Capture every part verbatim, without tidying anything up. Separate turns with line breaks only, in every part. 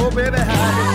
Oh, baby, how you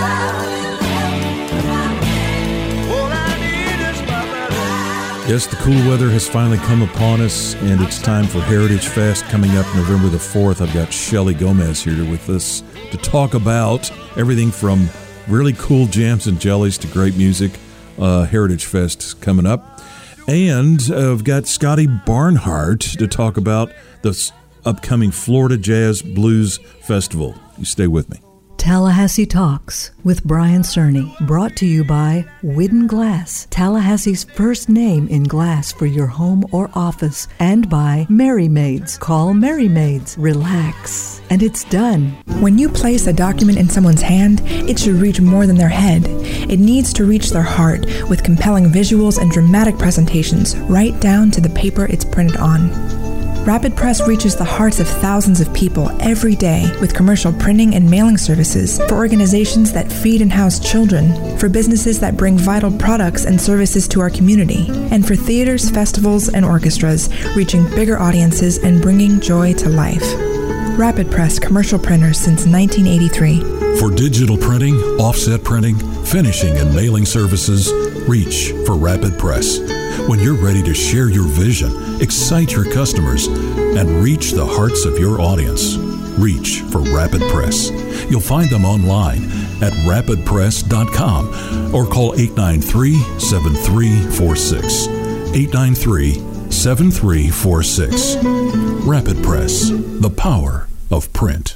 all I need is my love.
Yes, the cool weather has finally come upon us, and it's time for Heritage Fest coming up November the fourth. I've got Shelly Gomez here with us to talk about everything from really cool jams and jellies to great music. Uh, Heritage Fest coming up. And uh, I've got Scotty Barnhart to talk about the upcoming Florida Jazz Blues Festival. You stay with me.
Tallahassee Talks with Brian Cerny, brought to you by Widden Glass, Tallahassee's first name in glass for your home or office, and by Merry Maids. Call Merry Maids. Relax. And it's done.
When you place a document in someone's hand, it should reach more than their head. It needs to reach their heart with compelling visuals and dramatic presentations, right down to the paper it's printed on. Rapid Press reaches the hearts of thousands of people every day with commercial printing and mailing services for organizations that feed and house children, for businesses that bring vital products and services to our community, and for theaters, festivals, and orchestras reaching bigger audiences and bringing joy to life. Rapid Press commercial printers since nineteen eighty-three.
For digital printing, offset printing, finishing, and mailing services, reach for Rapid Press. When you're ready to share your vision, excite your customers, and reach the hearts of your audience, reach for Rapid Press. You'll find them online at rapid press dot com or call eight nine three, seven three four six. eight nine three, seven three four six. Rapid Press, the power of print.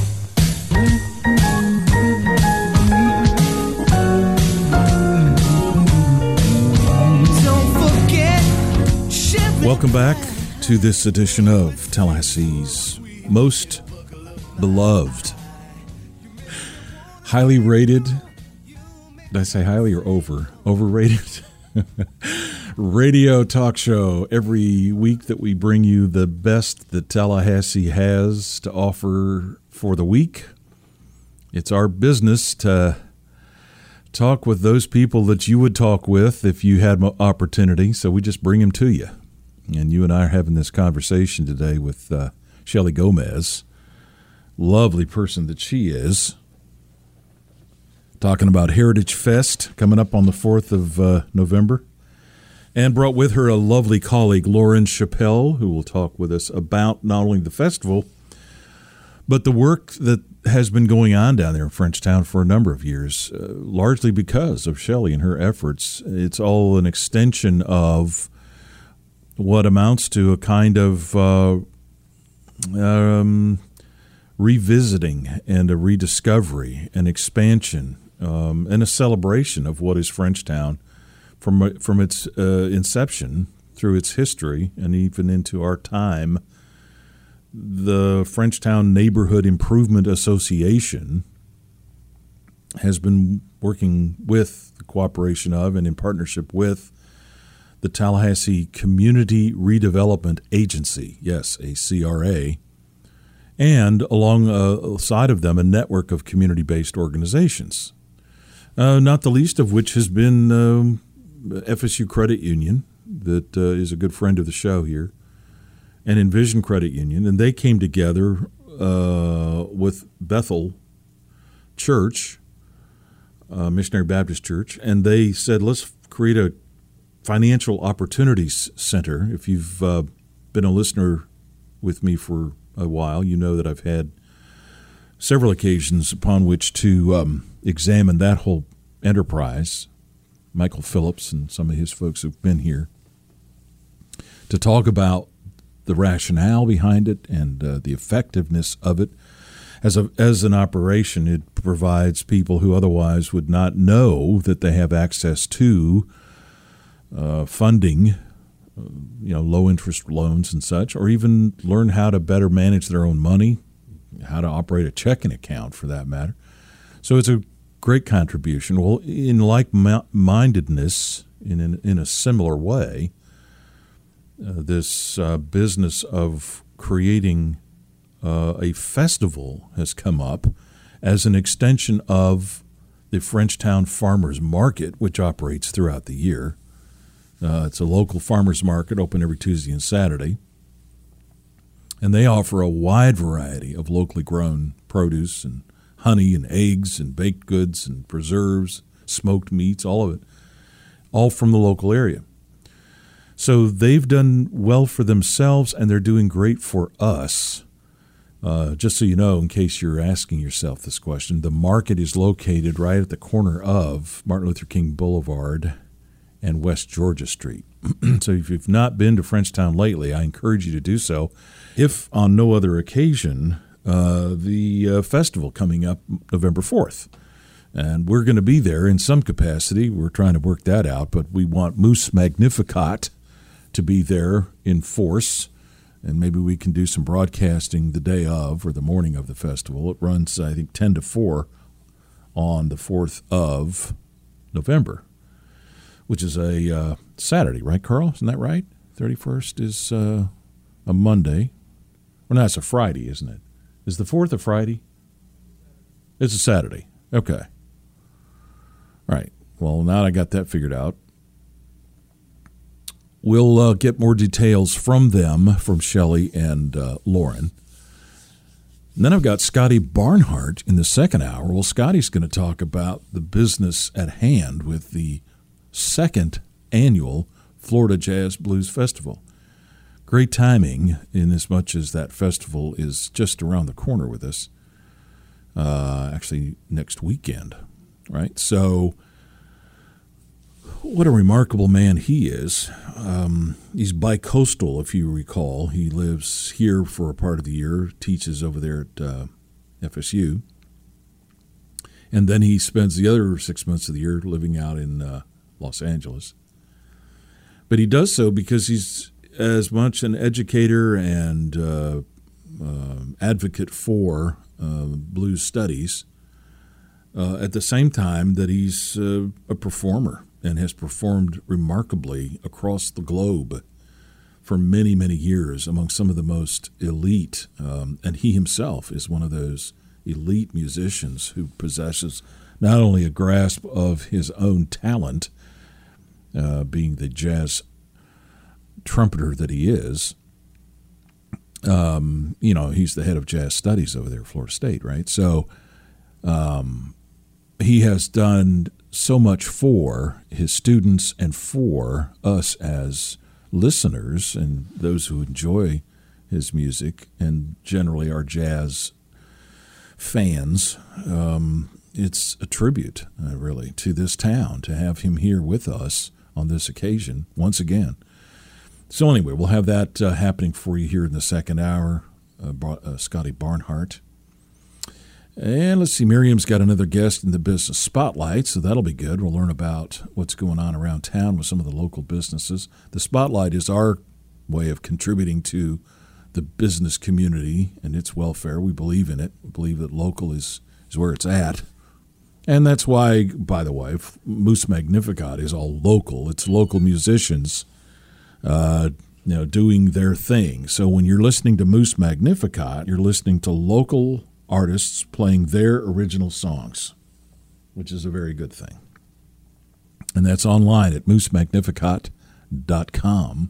Welcome back to this edition of Tallahassee's most beloved, highly rated, did I say highly or over? Overrated? Radio talk show every week that we bring you the best that Tallahassee has to offer for the week. It's our business to talk with those people that you would talk with if you had opportunity, so we just bring them to you. And you and I are having this conversation today with uh, Shelly Gomez, lovely person that she is, talking about Heritage Fest coming up on the fourth of uh, November, and brought with her a lovely colleague, Lauren Chappell, who will talk with us about not only the festival, but the work that has been going on down there in Frenchtown for a number of years, uh, largely because of Shelly and her efforts. It's all an extension of what amounts to a kind of uh, um, revisiting and a rediscovery, an expansion, um, and a celebration of what is Frenchtown from from its uh, inception through its history and even into our time. The Frenchtown Neighborhood Improvement Association has been working with the cooperation of and in partnership with the Tallahassee Community Redevelopment Agency, yes, a C R A, and alongside of them a network of community-based organizations, uh, not the least of which has been um, F S U Credit Union, that uh, is a good friend of the show here, and Envision Credit Union, and they came together uh, with Bethel Church, uh, Missionary Baptist Church, and they said, let's create a Financial Opportunities Center. If you've uh, been a listener with me for a while, you know that I've had several occasions upon which to um, examine that whole enterprise. Michael Phillips and some of his folks have been here to talk about the rationale behind it and uh, the effectiveness of it. As a as an operation, it provides people who otherwise would not know that they have access to Uh, funding, uh, you know, low-interest loans and such, or even learn how to better manage their own money, how to operate a checking account for that matter. So it's a great contribution. Well, in like-mindedness, in, in, in a similar way, uh, this uh, business of creating uh, a festival has come up as an extension of the Frenchtown Farmers Market, which operates throughout the year. Uh, it's a local farmers market open every Tuesday and Saturday, and they offer a wide variety of locally grown produce and honey and eggs and baked goods and preserves, smoked meats, all of it, all from the local area. So they've done well for themselves, and they're doing great for us. Uh, just so you know, in case you're asking yourself this question, the market is located right at the corner of Martin Luther King Boulevard and West Georgia Street. So if you've not been to Frenchtown lately, I encourage you to do so. If on no other occasion, uh, the uh, festival coming up November fourth. And we're going to be there in some capacity. We're trying to work that out, but we want Moose Magnificat to be there in force, and maybe we can do some broadcasting the day of or the morning of the festival. It runs, I think, ten to four on the fourth of November, which is a uh, Saturday, right, Carl? Isn't that right? thirty-first is uh, a Monday. Well, no, it's a Friday, isn't it? Is the fourth a Friday? It's a Saturday. Okay. All right. Well, now I got that figured out. We'll uh, get more details from them, from Shelley and uh, Lauren. And then I've got Scotty Barnhart in the second hour. Well, Scotty's going to talk about the business at hand with the second annual Florida Jazz Blues Festival. Great timing, in as much as that festival is just around the corner with us, uh, actually next weekend, right? So what a remarkable man he is. Um, he's bicoastal, if you recall. He lives here for a part of the year, teaches over there at uh, F S U, and then he spends the other six months of the year living out in uh, Los Angeles. But he does so because he's as much an educator and uh, uh, advocate for uh, blues studies uh, at the same time that he's uh, a performer and has performed remarkably across the globe for many, many years among some of the most elite. Um, and he himself is one of those elite musicians who possesses not only a grasp of his own talent, uh, being the jazz trumpeter that he is. Um, you know, he's the head of jazz studies over there at Florida State, right? So um, he has done so much for his students and for us as listeners and those who enjoy his music and generally are jazz fans. Um, it's a tribute, uh, really, to this town to have him here with us on this occasion once again. So anyway, we'll have that uh, happening for you here in the second hour, uh, uh, Scotty Barnhart. And let's see, Miriam's got another guest in the business spotlight, so that'll be good. We'll learn about what's going on around town with some of the local businesses. The spotlight is our way of contributing to the business community and its welfare. We believe in it. We believe that local is, is where it's at. And that's why, by the way, Moose Magnificat is all local. It's local musicians uh, you know, doing their thing. So when you're listening to Moose Magnificat, you're listening to local artists playing their original songs, which is a very good thing. And that's online at moose magnificat dot com.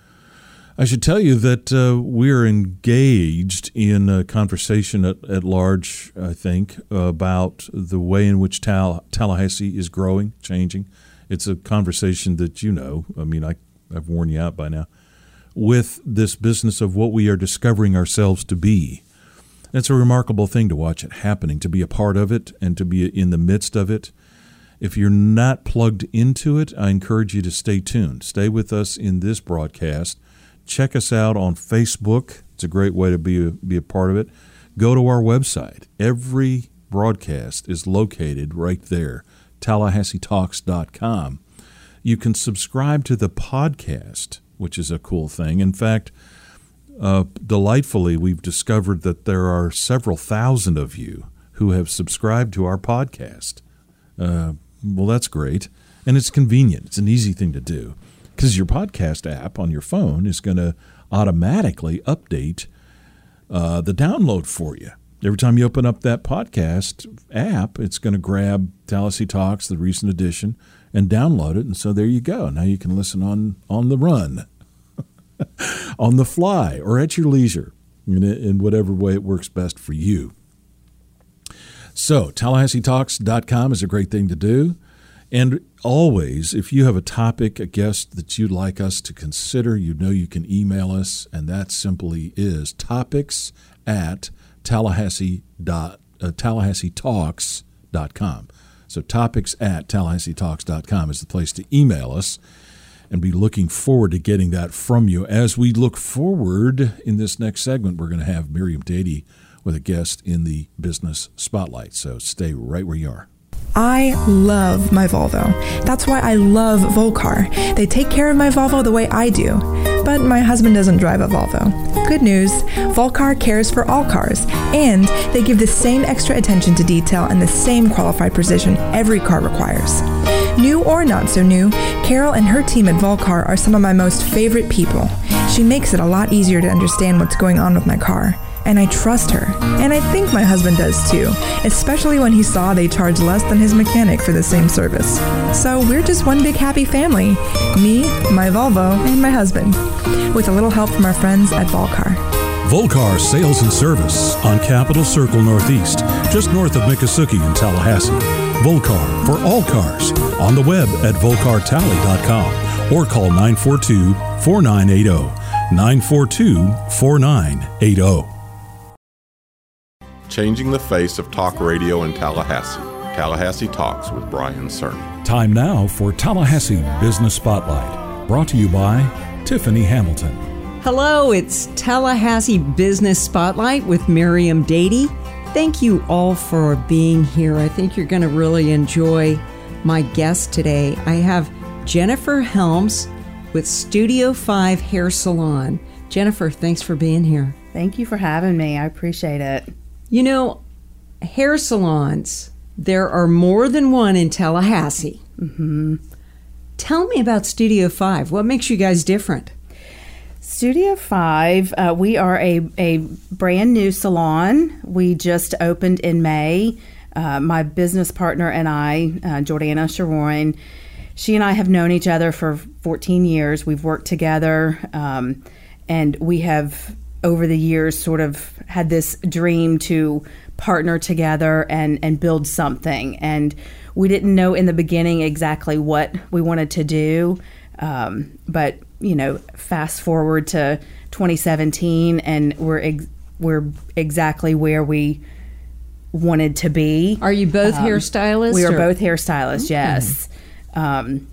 I should tell you that uh, we're engaged in a conversation at, at large, I think, about the way in which Tal- Tallahassee is growing, changing. It's a conversation that you know, I mean, I, I've worn you out by now, with this business of what we are discovering ourselves to be. It's a remarkable thing to watch it happening, to be a part of it and to be in the midst of it. If you're not plugged into it, I encourage you to stay tuned. Stay with us in this broadcast. Check us out on Facebook. It's a great way to be a, be a part of it. Go to our website. Every broadcast is located right there, tallahassee talks dot com. You can subscribe to the podcast, which is a cool thing. In fact, uh, delightfully, we've discovered that there are several thousand of you who have subscribed to our podcast. Uh, well, that's great. And it's convenient. It's an easy thing to do because your podcast app on your phone is going to automatically update uh, the download for you. Every time you open up that podcast app, it's going to grab Tallahassee Talks, the recent edition, and download it. And so there you go. Now you can listen on, on the run, on the fly, or at your leisure, in, in whatever way it works best for you. So Tallahassee Talks dot com is a great thing to do. And always, if you have a topic, a guest that you'd like us to consider, you know you can email us, and that simply is topics at Tallahassee dot, uh, Tallahassee Talks dot com. So topics at Tallahassee Talks dot com is the place to email us, and be looking forward to getting that from you. As we look forward in this next segment, we're going to have Miriam Dady with a guest in the Business Spotlight. So stay right where you are.
I love my Volvo. That's why I love Volcar. They take care of my Volvo the way I do. But my husband doesn't drive a Volvo. Good news, Volcar cares for all cars, and they give the same extra attention to detail and the same qualified precision every car requires. New or not so new, Carol and her team at Volcar are some of my most favorite people. She makes it a lot easier to understand what's going on with my car. And I trust her. And I think my husband does too, especially when he saw they charge less than his mechanic for the same service. So we're just one big happy family. Me, my Volvo, and my husband. With a little help from our friends at Volcar.
Volcar Sales and Service on Capitol Circle Northeast, just north of Miccosukee in Tallahassee. Volcar for all cars. On the web at volcar tally dot com or call nine four two, four nine eight zero. nine four two, four nine eight zero.
Changing the face of talk radio in Tallahassee. Tallahassee Talks with Brian Cerny.
Time now for Tallahassee Business Spotlight, brought to you by Tiffany Hamilton.
Hello, it's Tallahassee Business Spotlight with Miriam Dady. Thank you all for being here. I think you're going to really enjoy my guest today. I have Jennifer Helms with Studio five Hair Salon. Jennifer, thanks for being here.
Thank you for having me. I appreciate it.
You know, hair salons, there are more than one in Tallahassee.
Mm-hmm.
Tell me about Studio five. What makes you guys different?
Studio five, uh, we are a, a brand new salon. We just opened in May. Uh, my business partner and I, uh, Jordana Sharoin, she and I have known each other for fourteen years. We've worked together, um, and we have, over the years, sort of had this dream to partner together and, and build something. And we didn't know in the beginning exactly what we wanted to do. Um, but, you know, fast forward to twenty seventeen, and we're ex- we're exactly where we wanted to be.
Are you both
um,
hairstylists?
We are
or?
both hairstylists, okay. Yes. Um,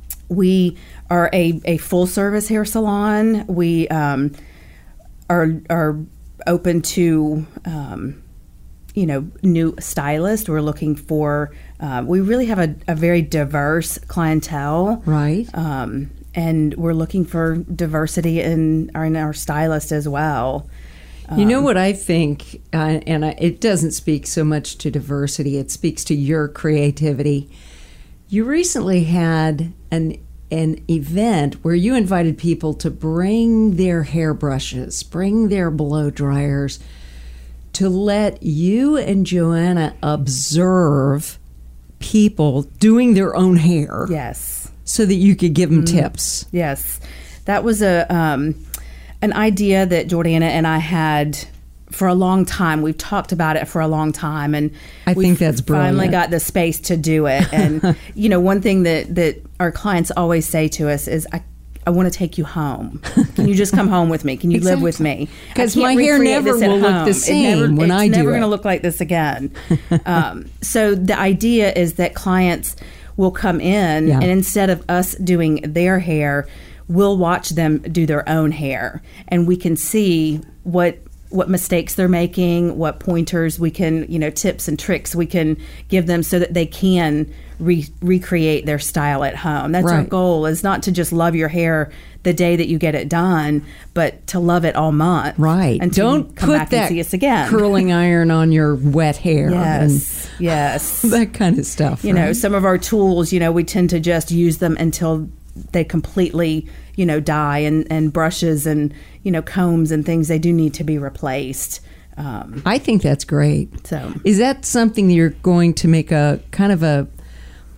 we are a, a full-service hair salon. We um, are are open to, um, you know, new stylists. We're looking for, uh, we really have a, a very diverse clientele.
Right.
Um, and we're looking for diversity in our, in our stylists as well. Um,
you know what I think, uh, and I, it doesn't speak so much to diversity, it speaks to your creativity. You recently had an an event where you invited people to bring their hairbrushes, bring their blow dryers, to let you and Joanna observe people doing their own hair.
Yes.
So that you could give them
Mm-hmm.
tips.
Yes. That was a um, an idea that Jordana and I had for a long time. We've talked about it for a long time, and
I think that's brilliant.
Finally got the space to do it. And you know, one thing that that our clients always say to us is, I I want to take you home. Can you just come home with me? Can you
Exactly.
live with me?
Because
I can't
my hair
recreate
never
this at
will look
home.
the
It
same
never,
when
it's
I do
never
it.
going to look like this again. um, so the idea is that clients will come in,
Yeah.
and instead of us doing their hair, we'll watch them do their own hair, and we can see what what mistakes they're making, what pointers we can, you know, tips and tricks we can give them so that they can re- recreate their style at home. That's our
Right.
goal, is not to just love your hair the day that you get it done, but to love it all month.
Right.
Until
Don't
you come
put
back
that
and see us again.
curling iron on your wet hair.
Yes. Yes.
And that kind of stuff.
You know,
right?
some of our tools, you know, we tend to just use them until they completely, you know, die, and, and brushes and, you know, combs and things, they do need to be replaced. Um,
I think that's great.
So
is that something that you're going to make a kind of a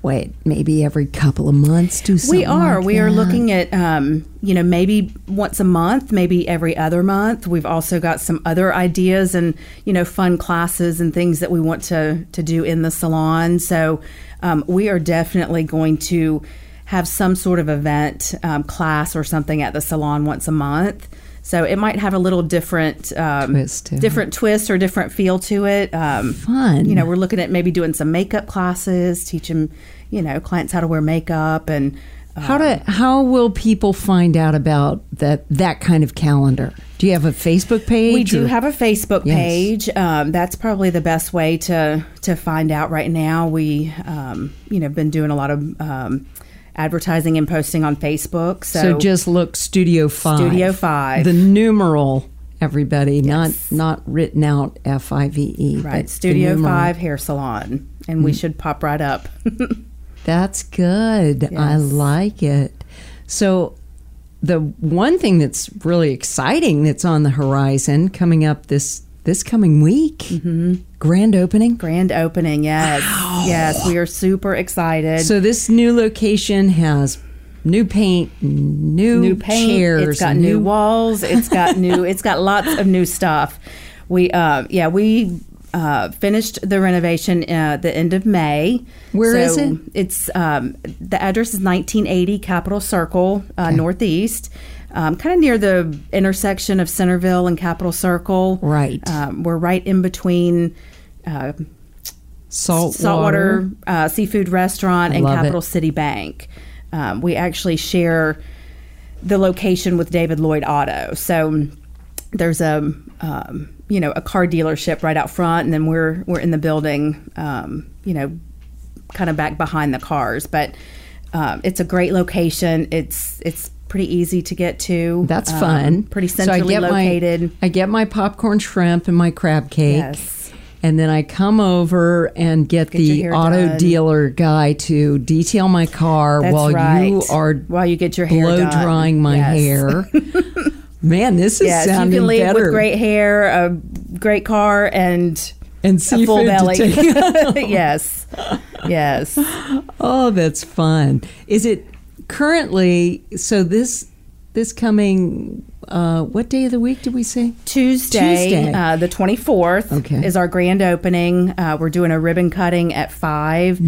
wait, maybe every couple of months do something
We are.
like
we are
that?
looking at, um, you know, maybe once a month, maybe every other month. We've also got some other ideas and, you know, fun classes and things that we want to, to do in the salon. So um, we are definitely going to have some sort of event, um, class or something at the salon once a month. So it might have a little different um,
Twist to it.
different twist or different feel to it. Um,
Fun.
You know, we're looking at maybe doing some makeup classes, teaching, you know, clients how to wear makeup and
How do how will people find out about that that kind of calendar? Do you have a Facebook page?
We do
or-
have a Facebook
Yes.
page. Um, that's probably the best way to to find out right now. We, um, you know, been doing a lot of um, advertising and posting on Facebook. So,
So just look Studio Five.
Studio Five.
The numeral, everybody, not not written out F I V E.
right,
but the
Studio
numeral.
Five Hair Salon, and we should pop right up.
That's good. I
Yes.
like it. So the one thing that's really exciting that's on the horizon coming up this this coming week,
Mm-hmm.
grand opening.
Grand opening, yes, yes, we are super excited.
So this new location has new paint, new,
new paint.
chairs,
It's got new walls. It's got new. It's got lots of new stuff. We, uh, yeah, we uh, finished the renovation at the end of May.
Where
so
is it?
It's um, the address is nineteen eighty Capitol Circle, uh, Northeast. Um, kind of near the intersection of Centerville and Capitol Circle.
Right.
Um, we're right in between uh,
Salt
Saltwater uh, Seafood Restaurant
I
and
love
Capital
it.
City Bank. Um, we actually share the location with David Lloyd Auto. So there's a um, you know a car dealership right out front, and then we're we're in the building, um, you know, kind of back behind the cars. But um, it's a great location. It's it's pretty easy to get to.
That's
Um,
fun.
Pretty
So I
centrally
get my-
located.
I get my popcorn shrimp and my crab cake.
Yes.
And then I come over and get,
Get your
the
hair
auto
done.
dealer guy to detail my car
That's
while
right.
you are
While you get your hair
blow
done.
drying my
Yes.
hair. Man, this is
Yes, you
sounding
can leave
better.
with great hair, a great car, and
and
a
seafood
full
to
belly.
take-
yes, yes.
Oh, that's fun. Is it currently so this this coming uh, what day of the week did we say?
Tuesday,
Tuesday.
Uh, the twenty-fourth
Okay.
is our grand opening. Uh, we're doing a ribbon cutting at five.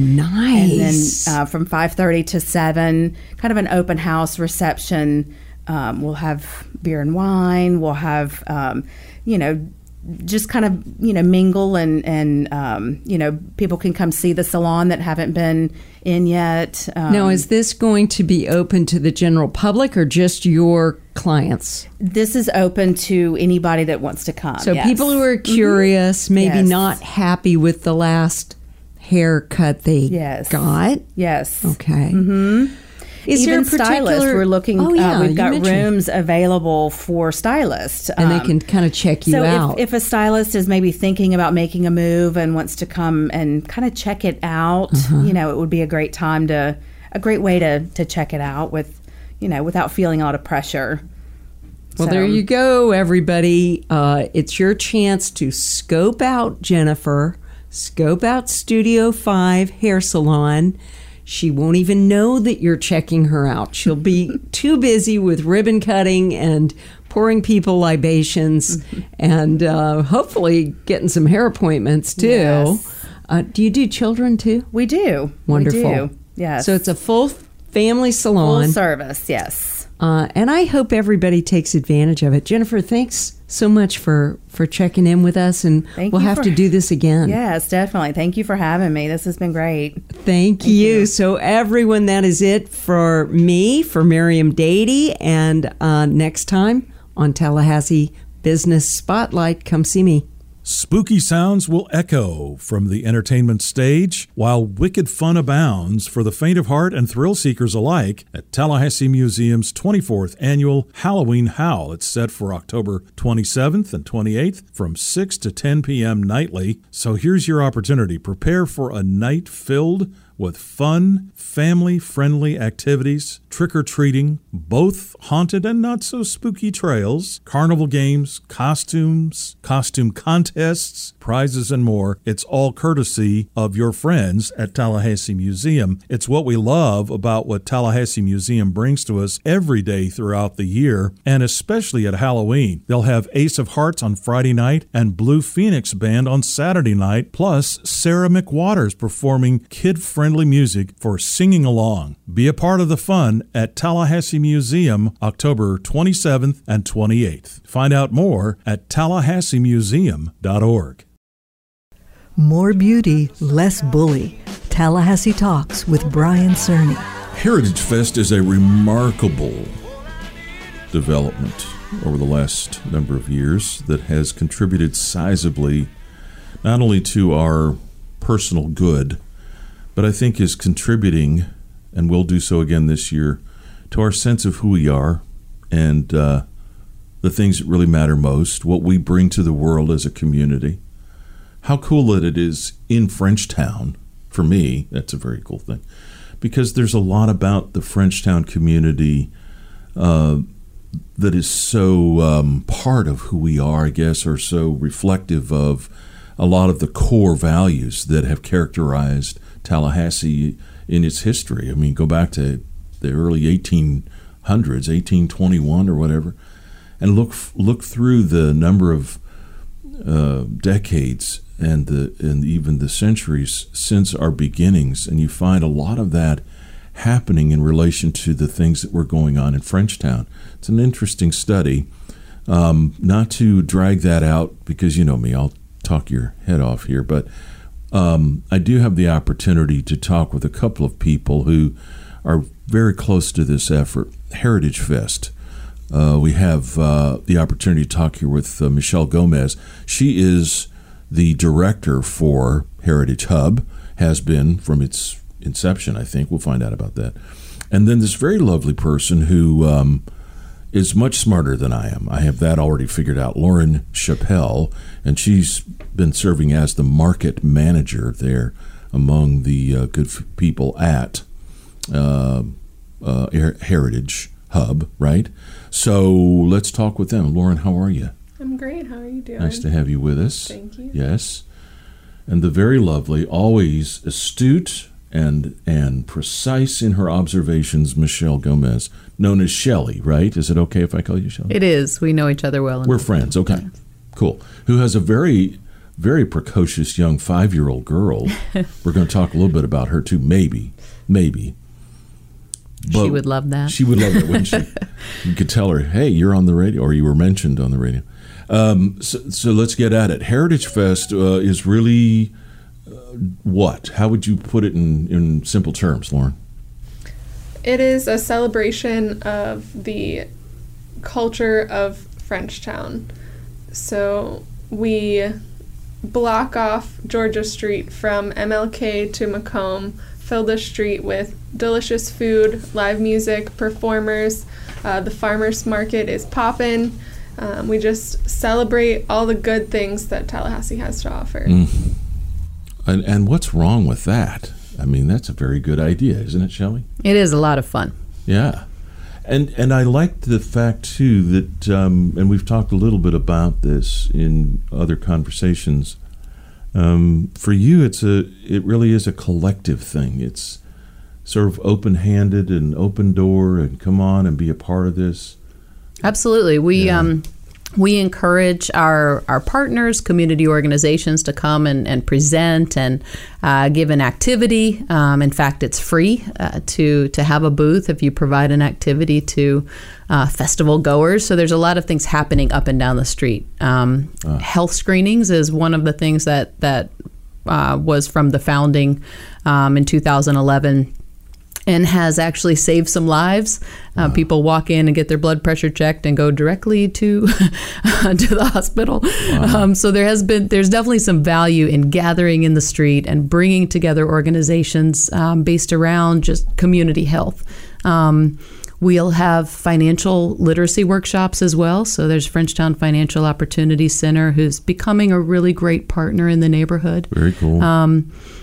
Nice.
And then uh, from five thirty to seven, kind of an open house reception. Um, we'll have beer and wine. We'll have, um, you know, just kind of, you know, mingle and, and um, you know, people can come see the salon that haven't been in yet. Um,
Now, is this going to be open to the general public or just your clients?
this is open to anybody that wants to come.
So
yes.
people who are curious, maybe
Yes.
not happy with the last haircut they
Yes.
got.
Yes.
Okay. Mm-hmm. Is
Even
there a particular
stylists, we're looking.
Oh, yeah,
uh, we've
you
got
mentioned.
rooms available for stylists,
and they
Um,
can kind of check you
so
out.
if, if a stylist is maybe thinking about making a move and wants to come and kind of check it out,
Uh-huh.
you know, it would be a great time to, a great way to to check it out with, you know, without feeling a lot of pressure.
Well,
So-
there you go, everybody. Uh, it's your chance to scope out Jennifer, scope out Studio Five Hair Salon. She won't even know that you're checking her out. She'll be too busy with ribbon cutting and pouring people libations and uh, hopefully getting some hair appointments too.
Yes.
Uh, do you do children too?
We do.
Wonderful.
We do. Yes.
So it's a full family salon.
full service. Yes.
Uh, and I hope everybody takes advantage of it. Jennifer, thanks so much for, for checking in with us, and
Thank
we'll
you
have
for-
to do this again.
Yes, definitely. Thank you for having me. This has been great.
Thank, you. So, everyone, that is it for me, for Miriam Dady, and uh, next time on Tallahassee Business Spotlight, come see me.
Spooky sounds will echo from the entertainment stage, while wicked fun abounds for the faint of heart and thrill seekers alike at Tallahassee Museum's twenty-fourth Annual Halloween Howl. It's set for October twenty-seventh and twenty-eighth from six to ten p.m. nightly. So here's your opportunity. Prepare for a night filled with fun, family-friendly activities, trick-or-treating, both haunted and not-so-spooky trails, carnival games, costumes, costume contests, prizes, and more. It's all courtesy of your friends at Tallahassee Museum. It's what we love about what Tallahassee Museum brings to us every day throughout the year, and especially at Halloween. They'll have Ace of Hearts on Friday night and Blue Phoenix Band on Saturday night, plus Sarah McWaters performing kid-friendly music for singing along. Be a part of the fun at Tallahassee Museum October twenty-seventh and twenty-eighth. Find out more at tallahassee museum dot org.
More beauty, less bully. Tallahassee Talks with Brian Cerny.
Heritage Fest is a remarkable development over the last number of years that has contributed sizably not only to our personal good, but I think is contributing, and will do so again this year, to our sense of who we are and uh, the things that really matter most, what we bring to the world as a community. How cool that it is in Frenchtown. For me, that's a very cool thing, because there's a lot about the Frenchtown community uh, that is so um, part of who we are, I guess, or so reflective of a lot of the core values that have characterized Tallahassee in its history. I mean, go back to the early eighteen hundreds, eighteen twenty-one or whatever, and look look through the number of uh, decades and the and even the centuries since our beginnings, and you find a lot of that happening in relation to the things that were going on in Frenchtown. It's an interesting study. Um, not to drag that out, because you know me, I'll talk your head off here, but um, I do have the opportunity to talk with a couple of people who are very close to this effort. Heritage Fest. Uh, we have uh, the opportunity to talk here with uh, Michelle Gomez. She is the director for Heritage Hub, has been from its inception, I think. We'll find out about that. And then this very lovely person who um, is much smarter than I am. I have that already figured out. Lauren Chappelle, and she's been serving as the market manager there among the uh, good f- people at uh, uh, Heritage Hub, right? So let's talk with them. Lauren, how are you?
I'm great. How are you doing?
Nice to have you with us.
Thank you.
Yes. And the very lovely, always astute and and precise in her observations, Michelle Gomez, known as Shelley, right? Is it okay if I call you Shelley?
It is. We know each other well enough.
We're friends. Okay. Yes. Cool. Who has a very, very precocious young five-year-old girl. We're going to talk a little bit about her, too. Maybe. Maybe. But
she would love that.
She would love that, wouldn't she? You could tell her, hey, you're on the radio, or you were mentioned on the radio. Um, so, so let's get at it. Heritage Fest uh, is really uh, what? How would you put it in, in simple terms, Lauren?
It is a celebration of the culture of Frenchtown. So we block off Georgia Street from M L K to Macomb, fill the street with delicious food, live music, performers. Uh, the farmers market is poppin'. Um, we just celebrate all the good things that Tallahassee has to offer.
Mm. And, and what's wrong with that? I mean, that's a very good idea, isn't it, Shelley?
It is a lot of fun.
Yeah. And and I liked the fact, too, that, um, and we've talked a little bit about this in other conversations, um, for you, it's a it really is a collective thing. It's sort of open-handed and open door and come on and be a part of this.
Absolutely. We
yeah.
um, we encourage our, our partners, community organizations to come and, and present and uh, give an activity. Um, in fact, it's free uh, to, to have a booth if you provide an activity to uh, festival goers. So there's a lot of things happening up and down the street. Um, uh. Health screenings is one of the things that, that uh, was from the founding um, in two thousand eleven. And has actually saved some lives. Uh, wow. People walk in and get their blood pressure checked and go directly to to the hospital. Wow. Um, so there has been, there's definitely some value in gathering in the street and bringing together organizations um, based around just community health. Um, We'll have financial literacy workshops as well. So there's Frenchtown Financial Opportunity Center, who's becoming a really great partner in the neighborhood.
Very cool.
Um,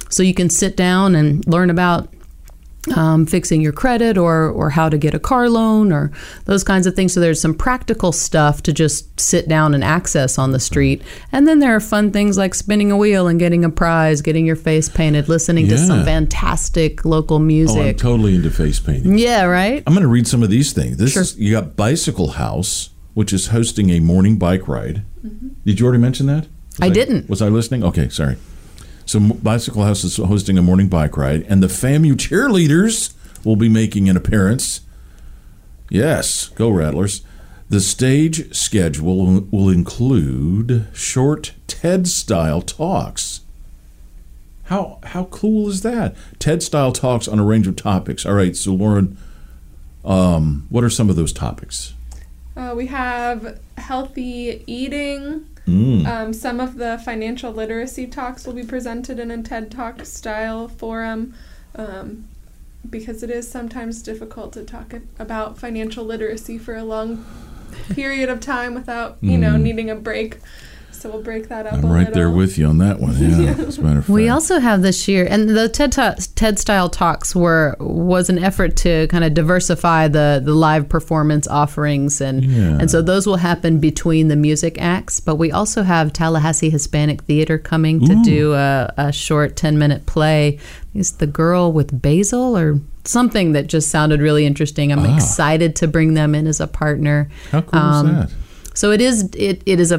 so you can sit down and learn about Um, fixing your credit or or how to get a car loan or those kinds of things. So there's some practical stuff to just sit down and access on the street. And then there are fun things like spinning a wheel and getting a prize, getting your face painted, listening
Yeah.
to some fantastic local
Oh, I'm
music.
totally into face painting.
Yeah, right?
I'm going to read some of these things. This
Sure.
is you got Bicycle House, which is hosting a morning bike ride. Did you already mention that? Was
I didn't.
Was I listening? Okay, sorry. So Bicycle House is hosting a morning bike ride, and the FAMU cheerleaders will be making an appearance. Yes, go Rattlers. The stage schedule will include short TED-style talks. How how cool is that? TED-style talks on a range of topics. All right, so Lauren, um, what are some of those topics?
Uh, we have healthy eating.
Mm.
Um, some of the financial literacy talks will be presented in a TED Talk style forum um, because it is sometimes difficult to talk about financial literacy for a long period of time without, you know,
Mm.
needing a break. So we'll break that up
I'm
a
right
little.
there with you on that one. Yeah, as a matter of fact.
We also have this year, and the TED Ta- TED style talks were was an effort to kind of diversify the the live performance offerings, and
Yeah.
and so those will happen between the music acts. But we also have Tallahassee Hispanic Theater coming to
Ooh.
do a, a short ten minute play. It's The Girl with Basil or something that just sounded really interesting. I'm
Ah.
excited to bring them in as a partner.
How cool
Um,
is that?
So it is it, it is a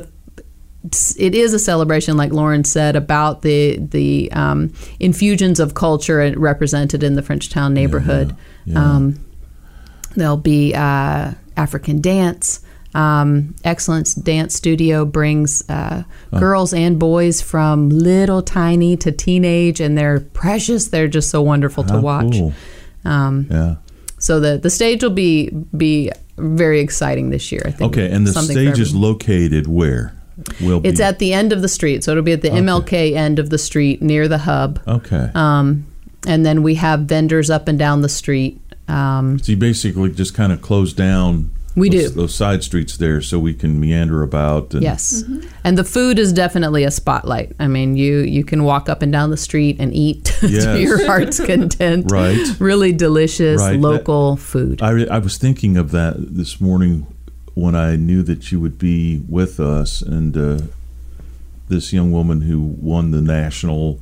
it is a celebration, like Lauren said, about the the um, infusions of culture represented in the Frenchtown neighborhood.
yeah.
Um, there'll be uh, African dance. Um, Excellence Dance Studio brings uh, girls and boys from little tiny to teenage, and they're precious. They're just so wonderful to
How
watch.
cool.
Um,
Yeah.
So the the stage will be be very exciting this year, I think.
Okay, and the
Something for
stage is
everyone.
located where? Will
It's
be.
at the end of the street, so it'll be at the M L K end of the street near the hub.
Okay.
Um, and then we have vendors up and down the street. Um,
So you basically just kind of close down
We
those,
do.
those side streets there so we can meander about. And,
yes, and the food is definitely a spotlight. I mean, you you can walk up and down the street and eat
Yes.
to your heart's content.
Right.
Really delicious
Right.
local food.
I, I was thinking of that this morning when I knew that you would be with us, and uh, this young woman who won the National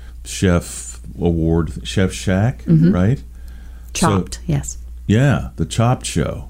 Chef Award, Chef Shack,
Mhm.
right?
Chopped,
So,
yes.
yeah, the Chopped Show.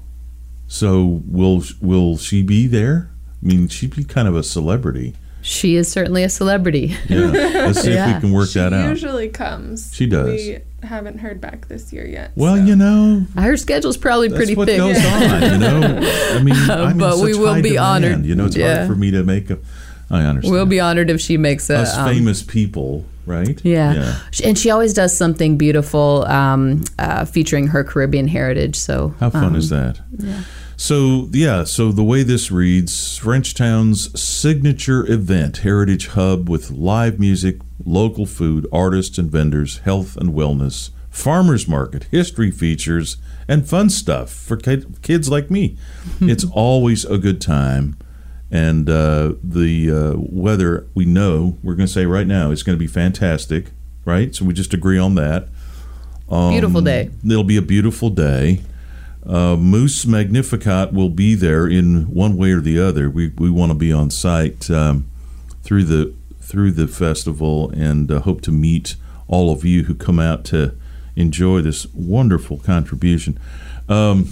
So will will she be there? I mean, she'd be kind of a celebrity.
She is certainly a celebrity.
Yeah, let's see if
Yeah.
we can work
She
that out.
usually comes.
She does.
We haven't heard back this year yet.
Well,
so.
you know,
Her schedule's probably
that's
pretty
what
thick.
goes on. You know, I mean, I'm
But
in
we
such
will
high
be
demand,
honored.
You know, it's
Yeah.
hard for me to make a. I understand.
We'll be honored if she makes a
Us
um,
famous people, right?
Yeah. And she always does something beautiful um, uh, featuring her Caribbean heritage. So
How fun
um,
is that?
Yeah.
So, yeah, so the way this reads, Frenchtown's signature event, Heritage Hub, with live music, local food, artists and vendors, health and wellness, farmers market, history features, and fun stuff for kid, kids like me. It's always a good time. And uh, the uh, weather, we know, we're going to say right now, is going to be fantastic, right? So we just agree on that. Um,
Beautiful day.
It'll be a beautiful day. Uh, Moose Magnificat will be there in one way or the other. We we want to be on site um, through the through the festival, and uh, hope to meet all of you who come out to enjoy this wonderful contribution. Um,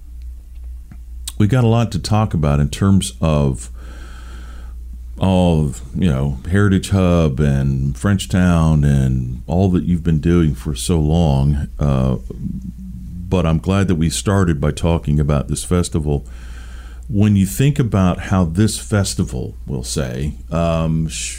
we got a lot to talk about in terms of all of, you know, Heritage Hub and Frenchtown and all that you've been doing for so long. Uh, but I'm glad that we started by talking about this festival. When you think about how this festival, we'll say, um, sh-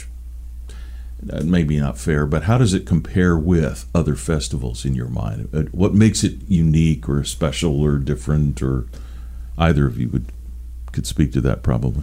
maybe not fair, but how does it compare with other festivals in your mind? Uh, What makes it unique or special or different, or either of you would could speak to that probably?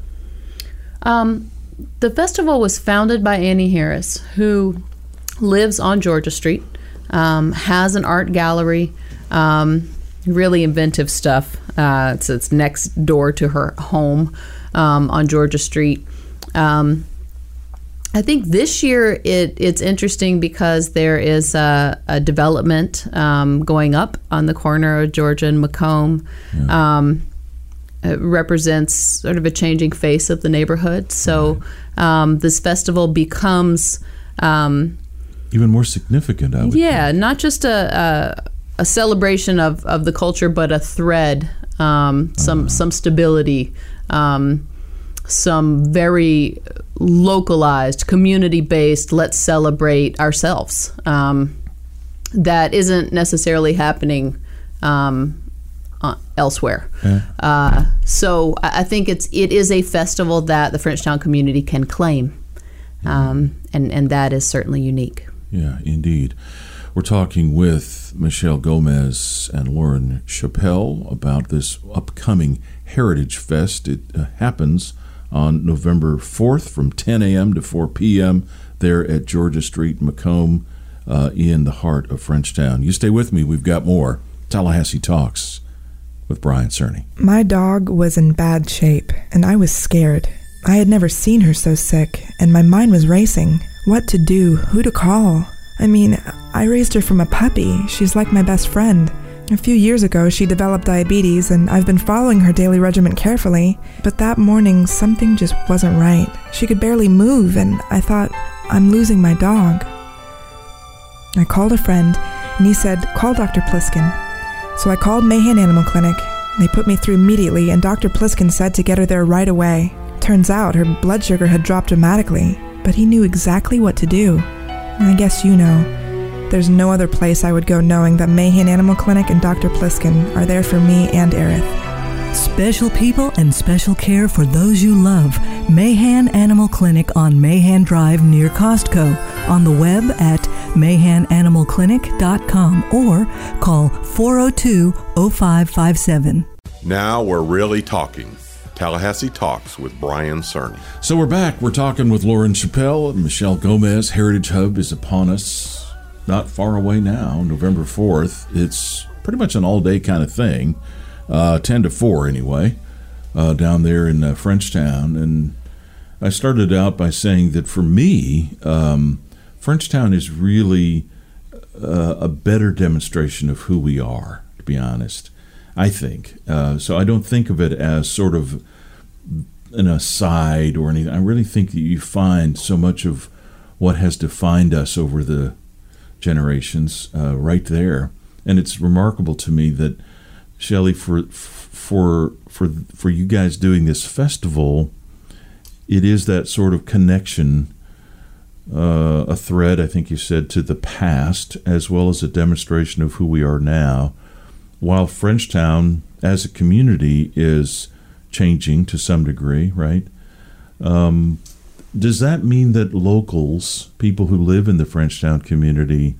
Um, the festival was founded by Annie Harris, who lives on Georgia Street, um, has an art gallery, um, really inventive stuff. Uh, it's, it's next door to her home um, on Georgia Street. Um, I think this year it, it's interesting because there is a, a development um, going up on the corner of Georgia and Macomb. Yeah. Um, it represents sort of a changing face of the neighborhood. So um, this festival becomes um,
even more significant, I would
yeah,
think.
Not just a, a a celebration of, of the culture, but a thread, um, some uh-huh. some stability. Um, some very localized, community-based, let's celebrate ourselves. Um, that isn't necessarily happening um, uh, elsewhere. Yeah. Uh, so I think it's it is a festival that the Frenchtown community can claim, um, and, and that is certainly unique.
Yeah, indeed. We're talking with Michelle Gomez and Lauren Chappell about this upcoming Heritage Fest. It uh, happens on November fourth from ten a.m. to four p.m. there at Georgia Street, Macomb, uh, in the heart of Frenchtown. You stay with me. We've got more Tallahassee Talks with Brian Cerny.
My dog was in bad shape, and I was scared. I had never seen her so sick, and my mind was racing. What to do? Who to call? I mean, I raised her from a puppy. She's like my best friend. A few years ago, she developed diabetes, and I've been following her daily regimen carefully. But that morning, something just wasn't right. She could barely move, and I thought, I'm losing my dog. I called a friend, and he said, call Doctor Pliskin. So I called Mahan Animal Clinic. They put me through immediately, and Doctor Pliskin said to get her there right away. Turns out her blood sugar had dropped dramatically, but he knew exactly what to do. I guess you know. There's no other place I would go knowing that Mahan Animal Clinic and Doctor Pliskin are there for me and Aerith.
Special people and special care for those you love. Mahan Animal Clinic on Mahan Drive near Costco. On the web at mahan animal clinic dot com or call four oh two oh five five seven.
Now we're really talking. Tallahassee Talks with Brian Cerny.
So we're back. We're talking with Lauren Chappell and Michelle Gomez. Heritage Hub is upon us. Not far away now, November fourth. It's pretty much an all-day kind of thing, uh, ten to four anyway, uh, down there in uh, Frenchtown. And I started out by saying that for me, um, Frenchtown is really uh, a better demonstration of who we are, to be honest, I think. Uh, so I don't think of it as sort of an aside or anything. I really think that you find so much of what has defined us over the generations uh, right there, and it's remarkable to me that Shelley, for for for for you guys doing this festival, it is that sort of connection, uh, a thread, I think you said, to the past, as well as a demonstration of who we are now, while Frenchtown as a community is changing to some degree, right? Um, Does that mean that locals, people who live in the Frenchtown community,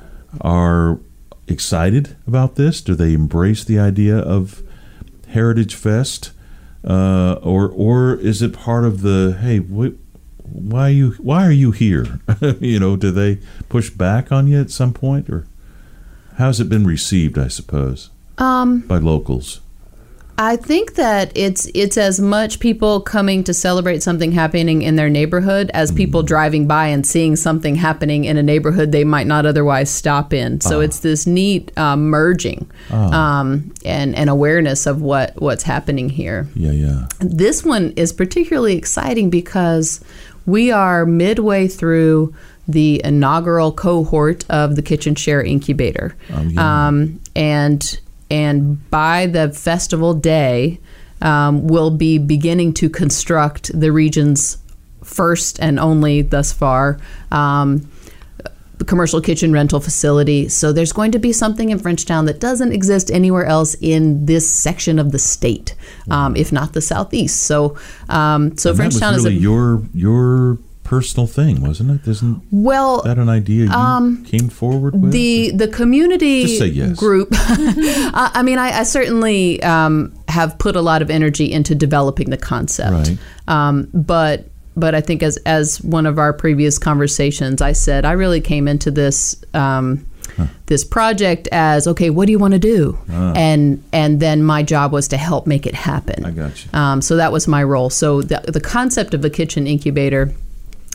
are excited about this? Do they embrace the idea of Heritage Fest, uh, or or is it part of the hey, wh- why are you why are you here? you know, do they push back on you at some point, or how's it been received? I suppose um, by locals.
I think that it's it's as much people coming to celebrate something happening in their neighborhood as people driving by and seeing something happening in a neighborhood they might not otherwise stop in. So oh. it's this neat uh, merging oh. um, and, and awareness of what, what's happening here.
Yeah, yeah.
This one is particularly exciting because we are midway through the inaugural cohort of the Kitchen Share Incubator. Oh, yeah. um, and... And by the festival day, um, we'll be beginning to construct the region's first and only thus far um, commercial kitchen rental facility. So there's going to be something in Frenchtown that doesn't exist anywhere else in this section of the state, um, if not the southeast. So, um, so
and
Frenchtown
that was really
is a,
your your. personal thing, wasn't it? Isn't
well,
that an idea you um, came forward with?
The the community
Just say yes.
group. I, I mean, I, I certainly um, have put a lot of energy into developing the concept.
Right.
Um, but but I think as as one of our previous conversations, I said I really came into this. Um, Huh. This project as, okay, what do you want to do? Ah. And and then my job was to help make it happen.
I got you.
Um, so that was my role. So the, the concept of a kitchen incubator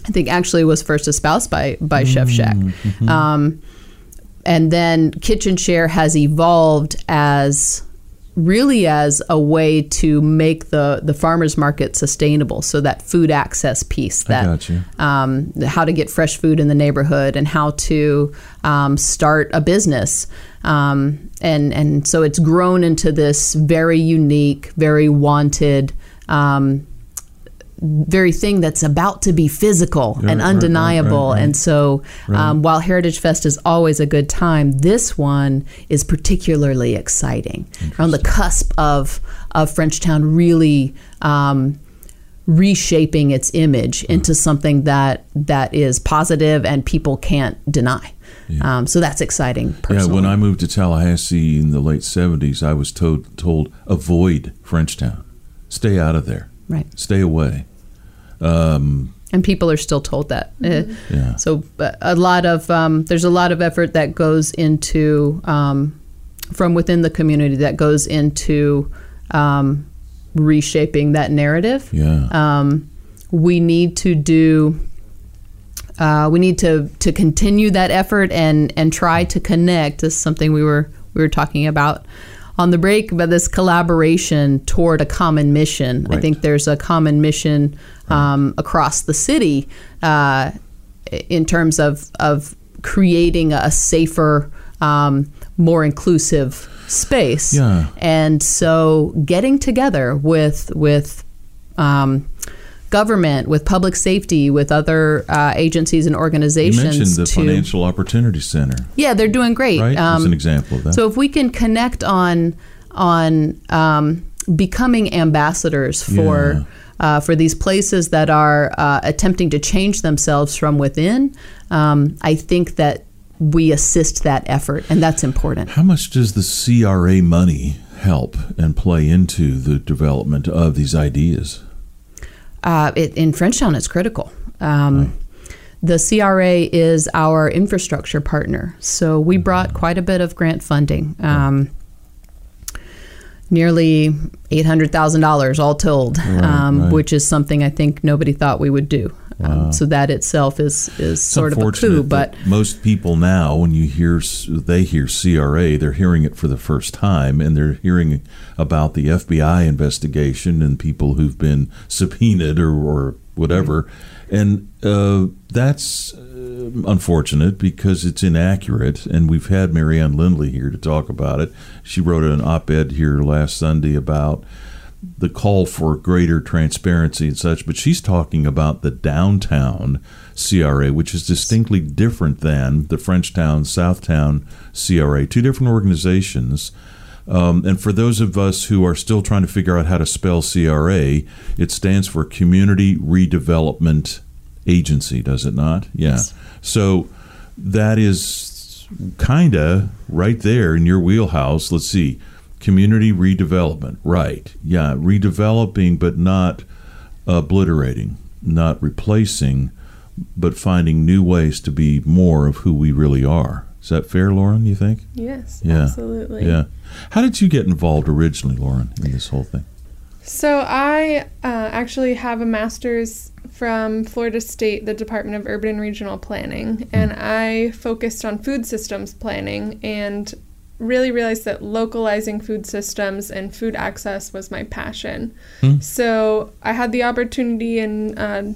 I think actually was first espoused by, by Chef Shack.
Mm-hmm.
Um, and then Kitchen Share has evolved as really as a way to make the, the farmers market sustainable. So that food access piece, that
I got you.
Um, how to get fresh food in the neighborhood and how to um, start a business. Um, and, and so it's grown into this very unique, very wanted, um, very thing that's about to be physical
Yeah,
and
right,
undeniable.
right, right, right.
And so
Right.
um, while Heritage Fest is always a good time, this one is particularly exciting. We're on the cusp of, of Frenchtown really um, reshaping its image into something that that is positive and people can't deny.
Yeah.
Um, so that's exciting personally.
Yeah, when I moved to Tallahassee in the late seventies, I was told, told avoid Frenchtown. Stay out of there.
Right.
Stay away. Um,
and people are still told that. Uh,
yeah.
So uh, a lot of um, there's a lot of effort that goes into um, from within the community that goes into um, reshaping that narrative.
Yeah.
Um, we need to do. Uh, we need to to continue that effort and and try to connect. This is something we were we were talking about on the break, but this collaboration toward a common mission.
Right.
I think there's a common mission um, across the city uh, in terms of of creating a safer, um, more inclusive space.
Yeah.
And so getting together with with um, government, with public safety, with other uh, agencies and
You
organizations.
mentioned the
to,
Financial Opportunity Center,
Yeah, they're doing great.
right? As
Um,
an example of that.
so if we can connect on on um, becoming ambassadors for
Yeah.
uh, for these places that are uh, attempting to change themselves from within, um, I think that we assist that effort, and that's important.
How much does the C R A money help and play into the development of these ideas?
Uh, it, in Frenchtown, it's critical. Um, The C R A is our infrastructure partner, so we brought quite a bit of grant funding, um, nearly eight hundred thousand dollars all told,
Right,
um,
right.
which is something I think nobody thought we would do.
Wow.
Um, so that itself is is
It's
sort of a
unfortunate
coup,
that
but
most people now, when you hear they hear C R A, they're hearing it for the first time, and they're hearing about the F B I investigation and people who've been subpoenaed or, or whatever, and uh, that's uh, unfortunate because it's inaccurate. And we've had Marianne Lindley here to talk about it. She wrote an op-ed here last Sunday about the call for greater transparency and such, but she's talking about the downtown C R A, which is distinctly different than the Frenchtown, Southtown C R A, two different organizations. Um, and for those of us who are still trying to figure out how to spell C R A, it stands for Community Redevelopment Agency, does it not? Yeah.
Yes.
So that is kind of right there in your wheelhouse. Let's see. Community redevelopment, right. Yeah, redeveloping, but not obliterating, not replacing, but finding new ways to be more of who we really are. Is that fair, Lauren, you think?
Yes,
Yeah.
absolutely.
Yeah. How did you get involved originally, Lauren, in this whole thing?
So I uh, actually have a master's from Florida State, the Department of Urban and Regional Planning, and I focused on food systems planning and really realized that localizing food systems and food access was my passion.
Hmm.
So I had the opportunity in, uh,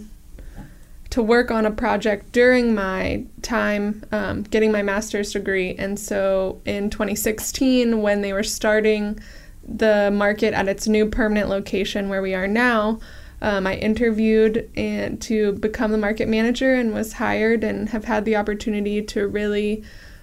to work on a project during my time um, getting my master's degree. And so in twenty sixteen, when they were starting the market at its new permanent location where we are now, um, I interviewed and to become the market manager and was hired and have had the opportunity to really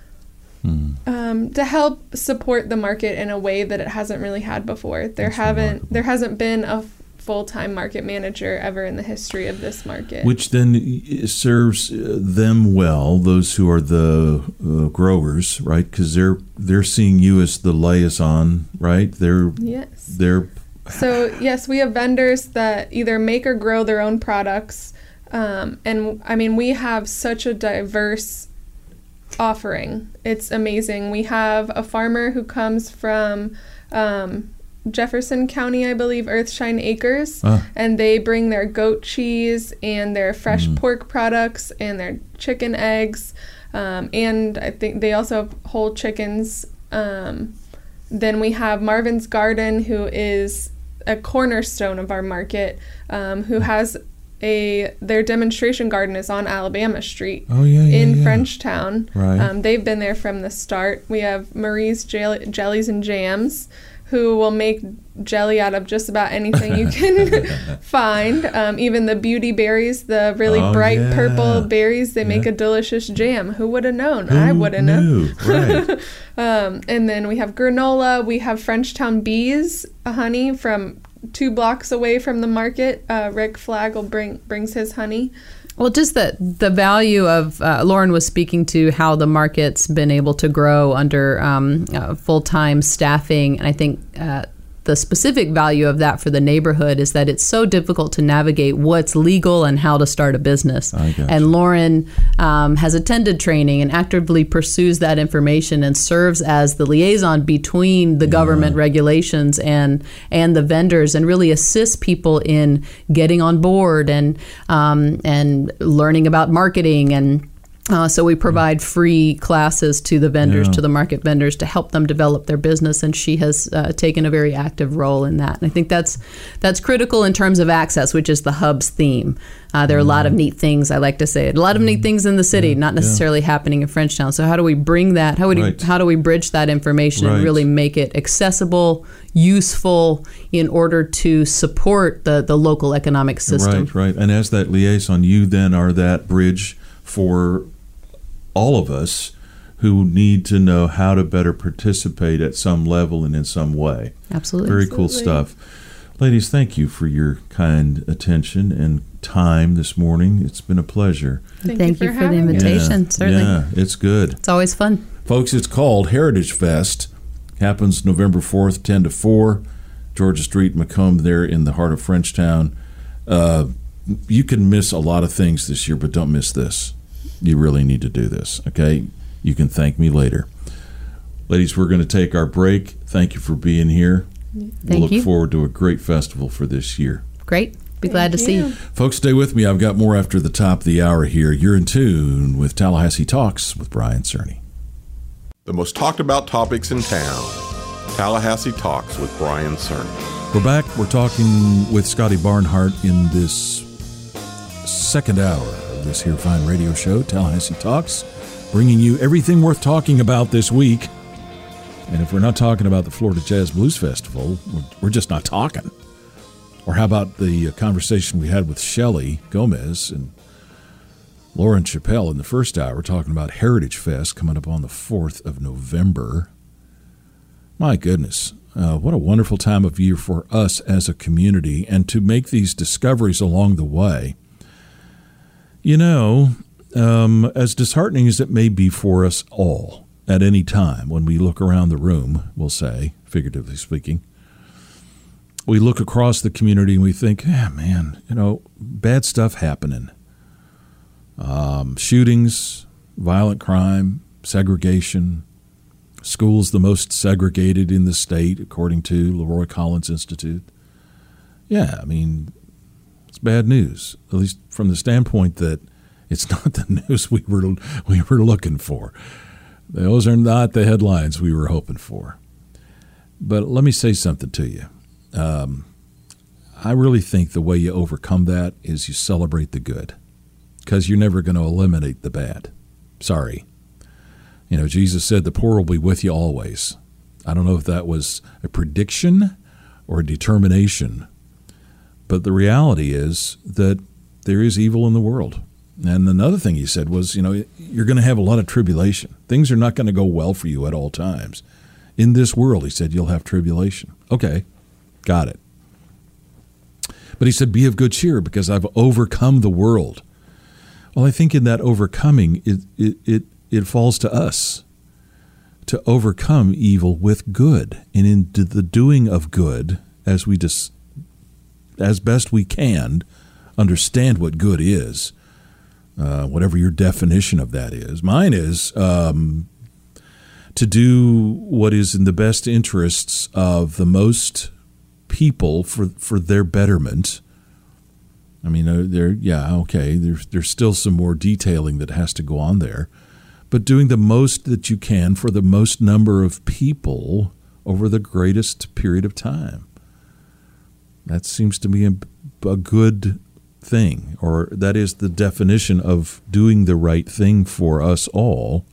Hmm.
um, to help support the market in a way that it hasn't really had before. There
That's
haven't
remarkable.
there hasn't been a full-time market manager ever in the history of this market.
Which then i- serves uh, them well, those who are the uh, growers, right? Because they're they're seeing you as the liaison, right? They're
yes.
they're
So yes, we have vendors that either make or grow their own products, um, and I mean we have such a diverse offering. It's amazing. We have a farmer who comes from um, Jefferson County, I believe, Earthshine Acres,
Ah.
and they bring their goat cheese and their fresh
Mm.
pork products and their chicken eggs, um, and I think they also have whole chickens. Um, then we have Marvin's Garden, who is a cornerstone of our market, um, who has a their demonstration garden is on Alabama Street
Oh, yeah, yeah,
in
yeah.
Frenchtown.
Right.
Um, they've been there from the start. We have Marie's Jell- Jellies and Jams, who will make jelly out of just about anything you can find. Um, even the beauty berries, the really
Oh,
bright
yeah.
purple berries, they make
Yeah.
a delicious jam. Who would have known?
Who
I wouldn't have.
knew? Right.
Um, and then we have granola. We have Frenchtown Bees, a honey from two blocks away from the market. Uh, Rick Flagg will bring brings his honey.
Well, just the the value of uh, Lauren was speaking to how the market's been able to grow under um, uh, full time staffing, and I think uh, the specific value of that for the neighborhood is that it's so difficult to navigate what's legal and how to start a business.
I got
And
you.
Lauren um, has attended training and actively pursues that information and serves as the liaison between the government regulations and and the vendors, and really assists people in getting on board and um, and learning about marketing. And uh, so we provide free classes to the vendors,
Yeah.
to the market vendors, to help them develop their business. And she has uh, taken a very active role in that. And I think that's that's critical in terms of access, which is the hub's theme. Uh, there are a lot of neat things, I like to say, a lot of neat things in the city, not necessarily happening in Frenchtown. So how do we bring that? How, would
Right.
you, how do we bridge that information
Right.
and really make it accessible, useful, in order to support the, the local economic system?
Right, right. And as that liaison, you then are that bridge for all of us who need to know how to better participate at some level and in some way.
Absolutely.
Very cool stuff. Ladies, thank you for your kind attention and time this morning. It's been a pleasure.
Thank,
Thank
you
you
for,
for the
having me.
invitation. Certainly.
Yeah, it's good.
It's always fun.
Folks, it's called Heritage Fest. Happens November fourth, ten to four, Georgia Street, Macomb, there in the heart of Frenchtown. Uh, you can miss a lot of things this year, but don't miss this. You really need to do this, okay? You can thank me later. Ladies, we're going to take our break. Thank you for being here. we'll
Thank
look
you.
forward to a great festival for this year.
Great. Be glad to see you.
Folks, stay with me. I've got more after the top of the hour here. You're in tune with Tallahassee Talks with Brian Cerny.
The most talked about topics in town. Tallahassee Talks with Brian Cerny.
We're back. We're talking with Scotty Barnhart in this second hour of this here fine radio show, Tallahassee Talks, bringing you everything worth talking about this week. And if we're not talking about the Florida Jazz Blues Festival, we're- we're just not talking. Or how about the uh, conversation we had with Shelley Gomez and Lauren Chappelle in the first hour, talking about Heritage Fest coming up on the fourth of November. My goodness, uh, what a wonderful time of year for us as a community, and to make these discoveries along the way. You know, um, as disheartening as it may be for us all at any time, when we look around the room, we'll say, figuratively speaking, we look across the community and we think, ah, man, you know, bad stuff happening. Um, shootings, violent crime, segregation, schools the most segregated in the state, according to Leroy Collins Institute. Yeah, I mean, it's bad news, at least from the standpoint that it's not the news we were we were looking for. Those are not the headlines we were hoping for. But let me say something to you. Um, I really think the way you overcome that is you celebrate the good, because you're never going to eliminate the bad. Sorry. You know, Jesus said the poor will be with you always. I don't know if that was a prediction or a determination, but the reality is that there is evil in the world. And another thing he said was, you know, you're going to have a lot of tribulation. Things are not going to go well for you at all times. In this world, he said, you'll have tribulation. Okay, got it. But he said, be of good cheer because I've overcome the world. Well, I think in that overcoming, it it it, it falls to us to overcome evil with good. And in the doing of good, as we just, as best we can, understand what good is, uh, whatever your definition of that is. Mine is um, to do what is in the best interests of the most people for, for their betterment. I mean, uh, there, yeah, okay, there's, there's still some more detailing that has to go on there, but doing the most that you can for the most number of people over the greatest period of time. That seems to be a, a good thing, or that is the definition of doing the right thing for us all.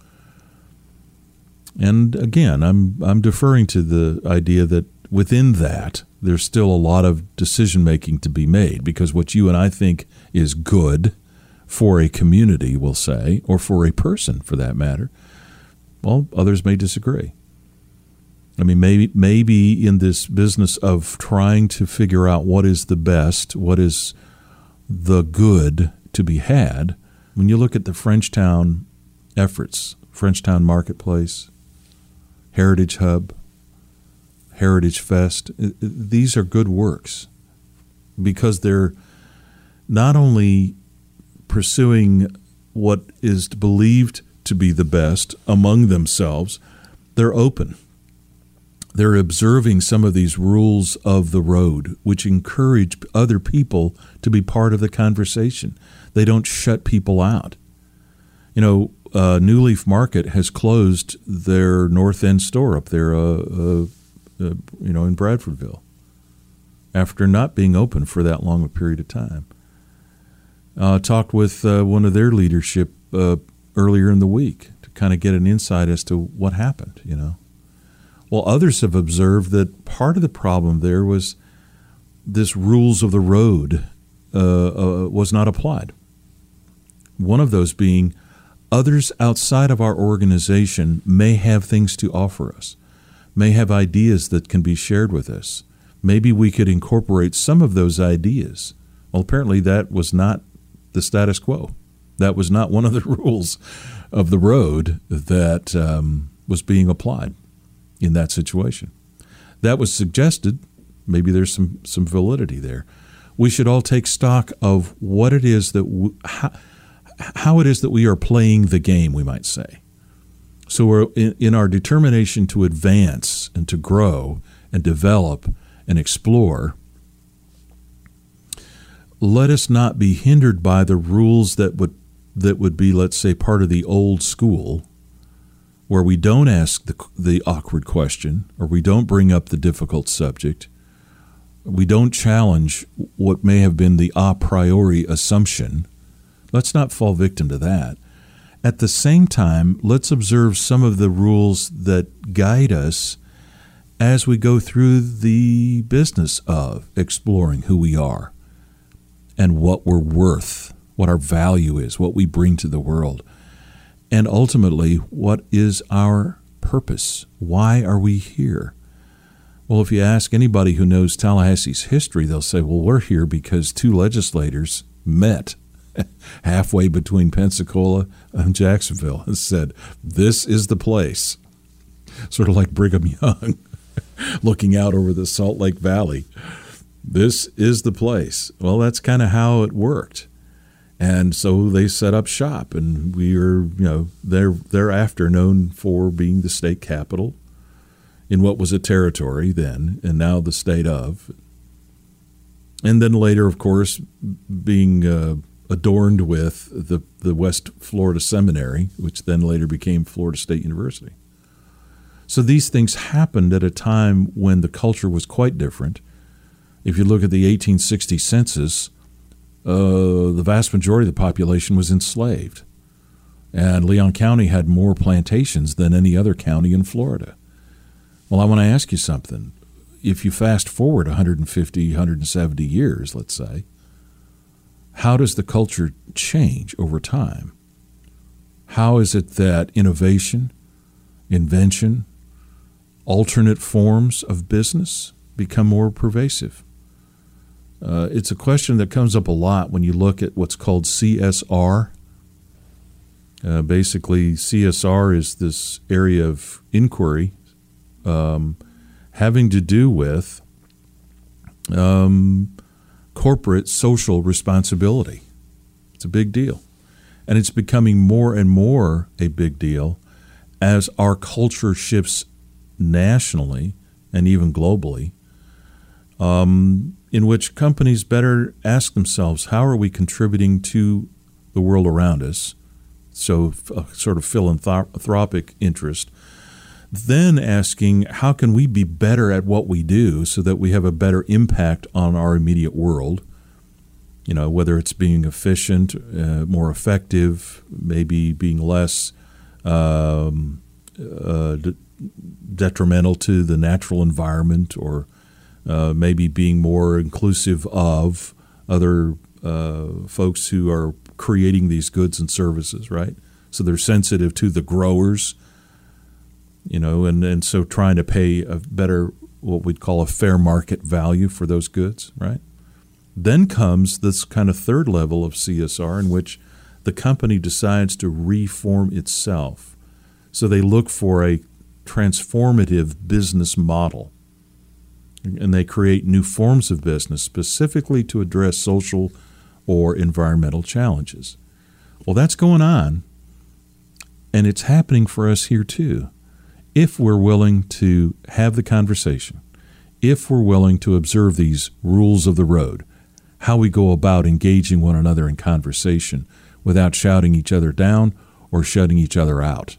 And again, I'm I'm deferring to the idea that within that, there's still a lot of decision-making to be made, because what you and I think is good for a community, we'll say, or for a person for that matter, well, others may disagree. I mean, maybe maybe in this business of trying to figure out what is the best, what is the good to be had, when you look at the Frenchtown efforts, Frenchtown Marketplace, Heritage Hub, Heritage Fest, these are good works because they're not only pursuing what is believed to be the best among themselves, they're open. They're observing some of these rules of the road, which encourage other people to be part of the conversation. They don't shut people out. You know, uh, New Leaf Market has closed their North End store up there, uh, uh, uh, you know, in Bradfordville, after not being open for that long a period of time. I uh, talked with uh, one of their leadership uh, earlier in the week to kind of get an insight as to what happened, you know. Well, others have observed that part of the problem there was this rules of the road uh, uh, was not applied. One of those being others outside of our organization may have things to offer us, may have ideas that can be shared with us. Maybe we could incorporate some of those ideas. Well, apparently that was not the status quo. That was not one of the rules of the road that um, was being applied in that situation. That was suggested. Maybe there's some, some validity there. We should all take stock of what it is that w- how, how it is that we are playing the game, we might say. So we're in, in our determination to advance and to grow and develop and explore, let us not be hindered by the rules that would that would be, let's say, part of the old school, where we don't ask the, the awkward question, or we don't bring up the difficult subject, we don't challenge what may have been the a priori assumption. Let's not fall victim to that. At the same time, let's observe some of the rules that guide us as we go through the business of exploring who we are and what we're worth, what our value is, what we bring to the world. And ultimately, what is our purpose? Why are we here? Well, if you ask anybody who knows Tallahassee's history, they'll say, well, we're here because two legislators met halfway between Pensacola and Jacksonville and said, this is the place. Sort of like Brigham Young looking out over the Salt Lake Valley. This is the place. Well, that's kind of how it worked. And so they set up shop, and we are, you know, they're thereafter known for being the state capital in what was a territory then, and now the state of. And then later, of course, being uh, adorned with the, the West Florida Seminary, which then later became Florida State University. So these things happened at a time when the culture was quite different. If you look at the eighteen sixty census, Uh, the vast majority of the population was enslaved. And Leon County had more plantations than any other county in Florida. Well, I want to ask you something. If you fast forward one hundred fifty, one hundred seventy years, let's say, how does the culture change over time? How is it that innovation, invention, alternate forms of business become more pervasive? Uh, it's a question that comes up a lot when you look at what's called C S R. Uh, basically, C S R is this area of inquiry um, having to do with um, corporate social responsibility. It's a big deal. And it's becoming more and more a big deal as our culture shifts nationally and even globally, um, in which companies better ask themselves, how are we contributing to the world around us? So a sort of philanthropic interest. Then asking, how can we be better at what we do so that we have a better impact on our immediate world? You know, whether it's being efficient, uh, more effective, maybe being less um, uh, de- detrimental to the natural environment, or uh, maybe being more inclusive of other uh, folks who are creating these goods and services, right? So they're sensitive to the growers, you know, and, and so trying to pay a better, what we'd call a fair market value for those goods, right? Then comes this kind of third level of C S R in which the company decides to reform itself. So they look for a transformative business model, and they create new forms of business specifically to address social or environmental challenges. Well, that's going on, and it's happening for us here too, if we're willing to have the conversation, if we're willing to observe these rules of the road, how we go about engaging one another in conversation without shouting each other down or shutting each other out,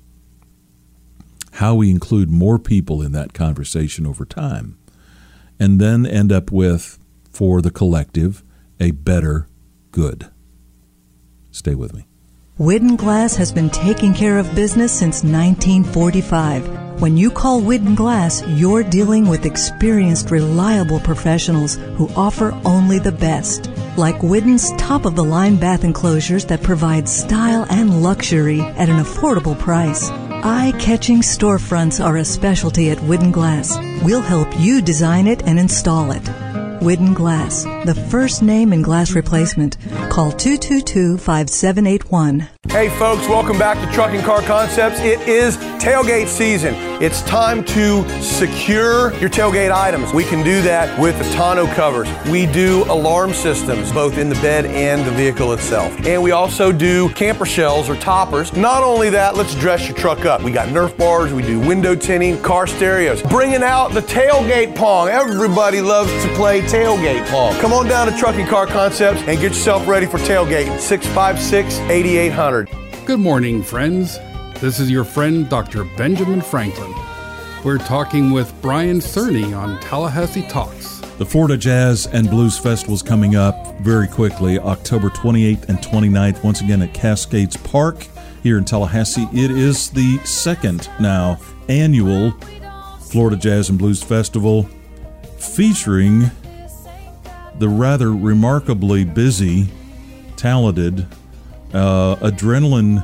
how we include more people in that conversation over time, and then end up with, for the collective, a better good. Stay with me.
Widden Glass has been taking care of business since nineteen forty-five. When you call Widden Glass, you're dealing with experienced, reliable professionals who offer only the best. Like Widden's top-of-the-line bath enclosures that provide style and luxury at an affordable price. Eye-catching storefronts are a specialty at Widden Glass. We'll help you design it and install it. Widden Glass, the first name in glass replacement. Call two two two, five seven eight one.
Hey folks, welcome back to Trucking Car Concepts. It is tailgate season. It's time to secure your tailgate items. We can do that with the tonneau covers. We do alarm systems, both in the bed and the vehicle itself. And we also do camper shells or toppers. Not only that, let's dress your truck up. We got Nerf bars, we do window tinting, car stereos. Bringing out the tailgate pong. Everybody loves to play tailgate pong. Come on down to Trucking Car Concepts and get yourself ready for tailgating. six five six, eight eight hundred.
Good morning, friends. This is your friend, Doctor Benjamin Franklin. We're talking with Brian Cerny on Tallahassee Talks.
The Florida Jazz and Blues Festival is coming up very quickly, October twenty-eighth and twenty-ninth, once again at Cascades Park here in Tallahassee. It is the second now annual Florida Jazz and Blues Festival, featuring the rather remarkably busy, talented, uh, adrenaline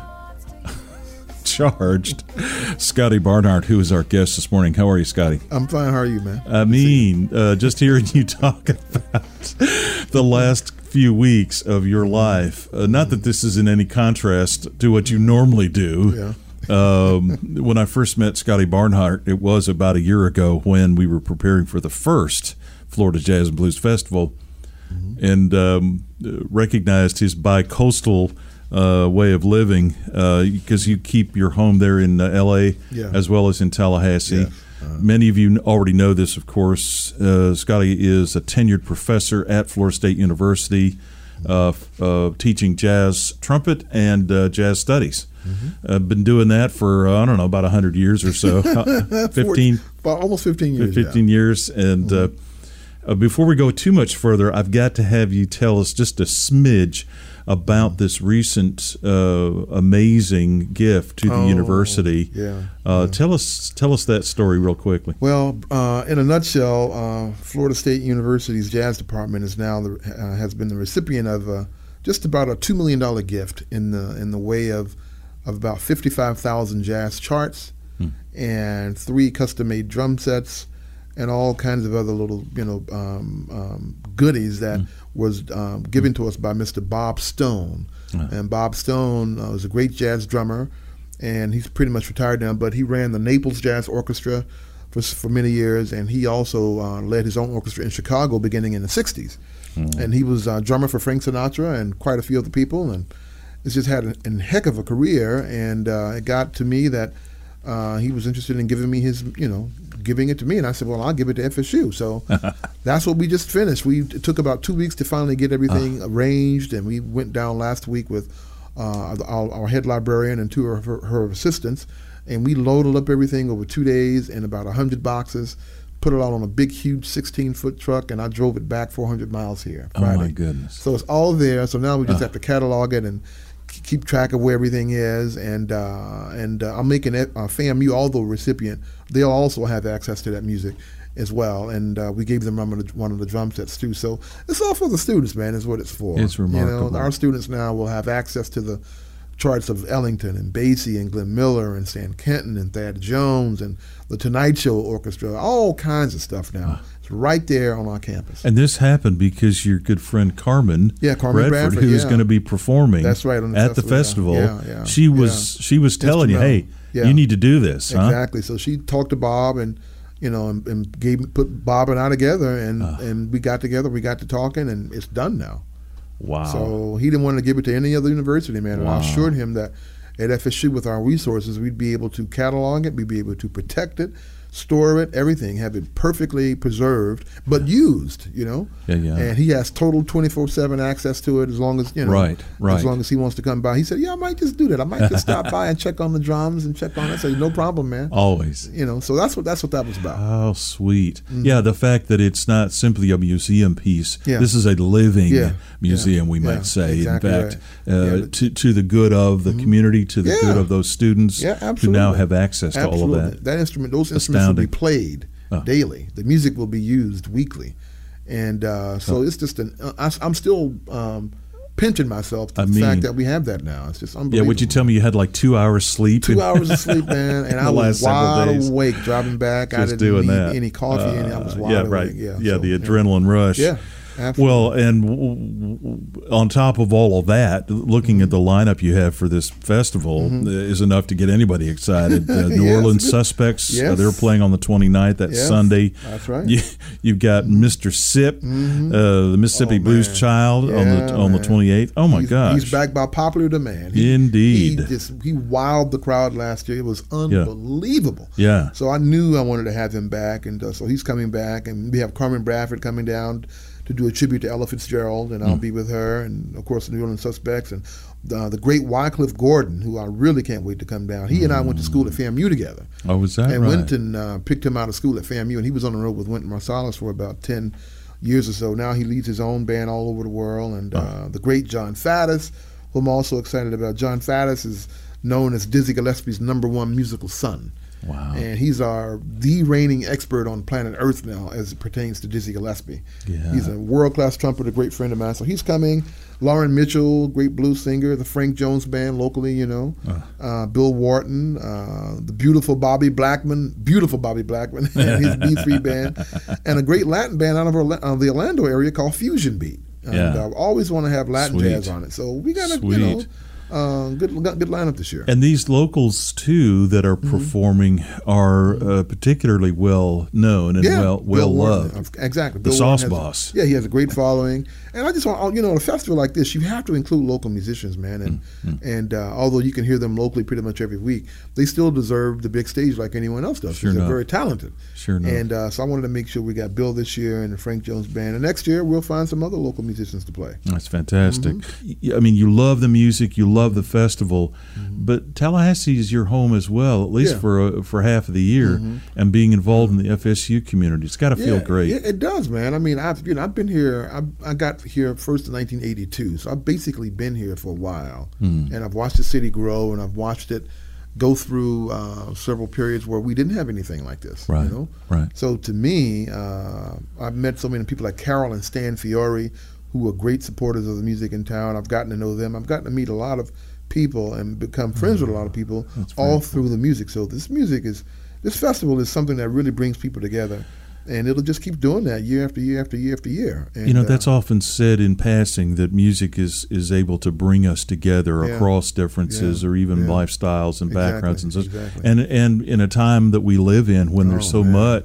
charged Scotty Barnhart, who is our guest this morning. How are you, Scotty?
I'm fine. How are you, man?
I mean, uh, just hearing you talk about the last few weeks of your life, uh, not that this is in any contrast to what you normally do.
Yeah.
um, when I first met Scotty Barnhart, it was about a year ago when we were preparing for the first Florida Jazz and Blues Festival, mm-hmm. and um, recognized his bi-coastal uh, way of living, because uh, you keep your home there in uh, L A
yeah.
as well as in Tallahassee.
Yeah. Uh,
Many of you already know this, of course. Uh, Scotty is a tenured professor at Florida State University, uh, uh, teaching jazz trumpet and uh, jazz studies. Mm-hmm. Uh, been doing that for, uh, I don't know, about one hundred years or so. fifteen
For, almost fifteen years.
fifteen
yeah.
years. And
mm-hmm.
uh, uh, before we go too much further, I've got to have you tell us just a smidge about this recent uh, amazing gift to the
oh, university.
Yeah. Uh,
yeah.
Tell us tell us that story real quickly.
Well, uh, in a nutshell, uh, Florida State University's jazz department is now the, uh, has been the recipient of uh, just about a two million dollars gift in the in the way of of about fifty-five thousand jazz charts hmm. and three custom-made drum sets and all kinds of other little, you know, um, um, goodies that mm. was um, given to us by Mister Bob Stone. Mm. And Bob Stone uh, was a great jazz drummer, and he's pretty much retired now, but he ran the Naples Jazz Orchestra for, for many years, and he also uh, led his own orchestra in Chicago beginning in the sixties. Mm. And he was a drummer for Frank Sinatra and quite a few other people, and it's just had a, a heck of a career. And uh, it got to me that uh, he was interested in giving me his, you know, giving it to me. And I said, well, I'll give it to F S U. So that's what we just finished. We it took about two weeks to finally get everything uh. arranged. And we went down last week with uh, our, our head librarian and two of her, her assistants. And we loaded up everything over two days in about one hundred boxes, put it all on a big, huge sixteen-foot truck, and I drove it back four hundred miles here Friday.
Oh, my goodness.
So it's all there. So now we just
uh.
have to catalog it and keep track of where everything is, and uh, and uh, I'm making it, uh, FAMU, although recipient, they'll also have access to that music as well, and uh, we gave them one of, the, one of the drum sets too. So it's all for the students, man, is what it's for.
It's remarkable.
You know, our students now will have access to the charts of Ellington and Basie and Glenn Miller and Stan Kenton and Thad Jones and the Tonight Show Orchestra, all kinds of stuff now. It's right there on our campus.
And this happened because your good friend Carmen,
yeah, Carmen
Bradford,
Bradford,
who is
yeah.
going to be performing
That's right, on the
at
festival,
the festival.
Yeah, yeah,
she was
yeah.
she was telling you, hey,
Yeah.
you need to do this, huh?
Exactly. So she talked to Bob and you know and, and gave put Bob and I together, and
uh.
and we got together. We got to talking, and it's done now.
Wow.
So he didn't want to give it to any other university, man. And
Wow.
I assured him that at F S U, with our resources, we'd be able to catalog it, we'd be able to protect it, store it, everything, have it perfectly preserved, but used, you know.
Yeah, yeah.
And he has total twenty-four seven access to it as long as, you know,
Right, right.
as long as he wants to come by. He said, yeah, I might just do that. I might just stop by and check on the drums and check on it. I said, no problem, man.
Always.
You know, so that's what that's what that was about.
Oh, sweet. Mm-hmm. Yeah, the fact that it's not simply a museum piece.
Yeah.
This is a living
Yeah.
museum,
Yeah.
we might
Yeah.
say.
Exactly
In fact,
right.
uh,
Yeah, but-
to, to the good of the
Mhm.
community, to the
Yeah.
good of those students
Yeah,
who
absolutely.
now have access to
Absolutely.
all of that.
That instrument, those instruments
Astounding.
will be played
Oh.
daily. The music will be used weekly, and uh, so
Oh.
it's just an. Uh, I, I'm still um, pinching myself to
I
the
mean-
fact that we have that now. It's just
Yeah,
unbelievable.
would you tell me you had like two hours sleep?
Two hours of sleep, man, and
in
I
the
was
last several
wide
days?
awake driving back. I
Just
didn't
doing
need
that.
any coffee, and I was
Uh,
wide
yeah,
awake.
right.
Yeah,
Yeah,
so,
the adrenaline rush.
Yeah, absolutely.
Well, and w- w- on top of all of that, looking at the lineup you have for this festival
Mhm.
is enough to get anybody excited. Uh, New
Yes.
Orleans Suspects, uh,
Yes.
they're playing on the twenty-ninth, that
Yes,
Sunday.
that's right.
You, you've got Mister Sip,
Mhm.
uh, the Mississippi
Oh,
Blues
man.
Child on
Yeah,
the on the
man.
twenty-eighth. Oh my
he's,
gosh.
he's back by popular demand. He,
Indeed.
he just he wowed the crowd last year. It was unbelievable.
Yeah.
So I knew I wanted to have him back, and uh, so he's coming back, and we have Carmen Bradford coming down to do a tribute to Ella Fitzgerald, and I'll
Mm.
be with her, and of course the New Orleans Suspects, and uh, the great Wycliffe Gordon, who I really can't wait to come down. He and I went to school at FAMU together.
Oh, was that
and
right?
Wynton uh, picked him out of school at FAMU, and he was on the road with Wynton Marsalis for about ten years or so. Now he leads his own band all over the world, and
Oh.
uh, the great John Faddis, who I'm also excited about. John Faddis is known as Dizzy Gillespie's number one musical son.
Wow.
And he's our the reigning expert on planet Earth now as it pertains to Dizzy Gillespie.
Yeah.
He's a world-class trumpeter, a great friend of mine. So he's coming. Lauren Mitchell, great blues singer, the Frank Jones Band locally, you know.
Uh.
Uh, Bill Wharton, uh, the beautiful Bobby Blackman, beautiful Bobby Blackman and his B three band, and a great Latin band out of Orla- uh, the Orlando area called Fusion Beat. And
Yeah.
uh, always want to have Latin
Sweet.
jazz on it. So we got a you
Sweet.
know, uh, good good lineup this year.
And these locals too that are
Mm-hmm.
performing are uh, particularly well known and
Yeah,
well
Bill
well
Wharton,
loved.
of- Exactly.
The
Bill
Sauce
Wharton has a-
Boss.
yeah, he has a great following. And I just want, you know, at a festival like this, you have to include local musicians, man. And
Mm-hmm.
and uh, although you can hear them locally pretty much every week, they still deserve the big stage like anyone else does.
Sure
because they're
enough.
very talented.
Sure enough.
And uh, so I wanted to make sure we got Bill this year and the Frank Jones Band. And next year we'll find some other local musicians to play.
That's fantastic.
Mm-hmm.
Y- I mean, you love the music, you love the festival, but Tallahassee is your home as well, at least
Yeah.
for uh, for half of the year.
Mhm.
And being involved in the F S U community, it's got to feel
Yeah,
great.
Yeah, it does, man. I mean, I've you know I've been here. I, I got here first in nineteen eighty-two, so I've basically been here for a while,
Mm.
and I've watched the city grow, and I've watched it go through uh, several periods where we didn't have anything like this.
Right,
You know?
right.
So to me, uh, I've met so many people like Carol and Stan Fiore, who are great supporters of the music in town. I've gotten to know them. I've gotten to meet a lot of people and become friends with a lot of people,
That's very
all
cool.
through the music. So this music is, this festival is something that really brings people together. And it'll just keep doing that year after year after year after year. And,
You know,
uh,
that's often said in passing that music is, is able to bring us together
Yeah.
across differences
Yeah.
or even
Yeah.
lifestyles and
Exactly.
backgrounds and such.
Exactly.
And and in a time that we live in when there's
Oh,
so
man.
much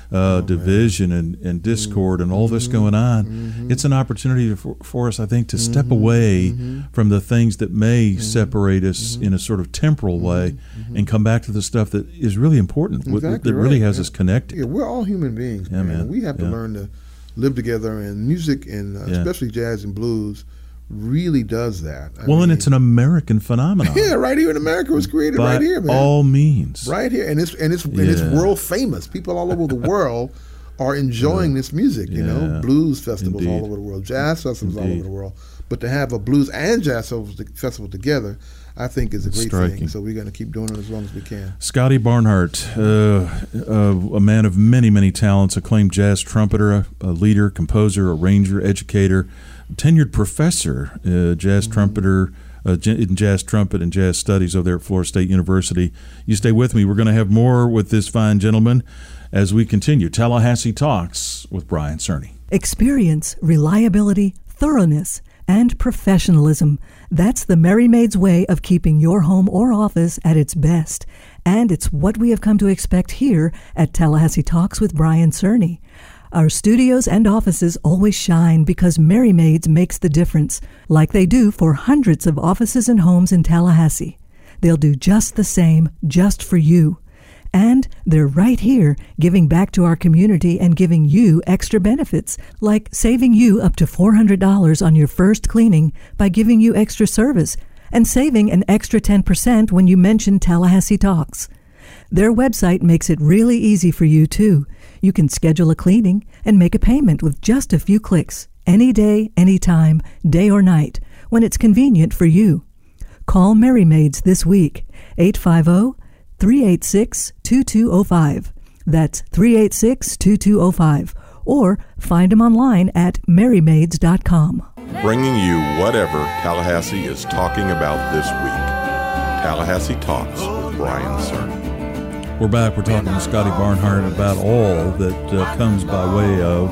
uh, division and, and discord and all this going on.
Mm-hmm.
It's an opportunity for, for us, I think, to step
Mm-hmm.
away
Mm-hmm.
from the things that may separate us in a sort of temporal way and come back to the stuff that is really important, what-
Exactly
that really
right.
has
Yeah.
us connected.
Yeah, we're all human beings,
Yeah,
man.
man.
We have to
Yeah.
learn to live together, and music, and uh,
Yeah.
especially jazz and blues, really does that. I
Well, and
mean,
it's an American phenomenon.
yeah, right here in America, it was created
by
right here, man.
all means.
Right here, and it's and it's and it's
Yeah.
world famous. People all over the world are enjoying this music. You know,
Yeah.
blues festivals all
Indeed.
over the world, jazz festivals all
Indeed.
over the world. But to have a blues and jazz festival together, I think is a
It's
great
striking.
thing. So we're going to keep doing it as long as we can.
Scotty Barnhart, uh, uh, a man of many, many talents, acclaimed jazz trumpeter, a, a leader, composer, arranger, educator, tenured professor, uh, jazz
Mm-hmm.
trumpeter uh, j- in jazz trumpet and jazz studies over there at Florida State University. You stay with me. We're going to have more with this fine gentleman as we continue Tallahassee Talks with Brian Cerny.
Experience, reliability, thoroughness, and professionalism. That's the Merry Maid's way of keeping your home or office at its best. And it's what we have come to expect here at Tallahassee Talks with Brian Cerny. Our studios and offices always shine because Merry Maids makes the difference, like they do for hundreds of offices and homes in Tallahassee. They'll do just the same, just for you. And they're right here giving back to our community and giving you extra benefits, like saving you up to four hundred dollars on your first cleaning by giving you extra service, and saving an extra ten percent when you mention Tallahassee Talks. Their website makes it really easy for you, too. You can schedule a cleaning and make a payment with just a few clicks, any day, anytime, day or night, when it's convenient for you. Call Merry Maids this week, eight five zero, three eight six, two two zero five. That's three eight six, two two zero five. Or find them online at merry maids dot com.
Bringing you whatever Tallahassee is talking about this week. Tallahassee Talks with Brian Cerny.
We're back. We're talking to Scotty Barnhart about all that uh, comes by way of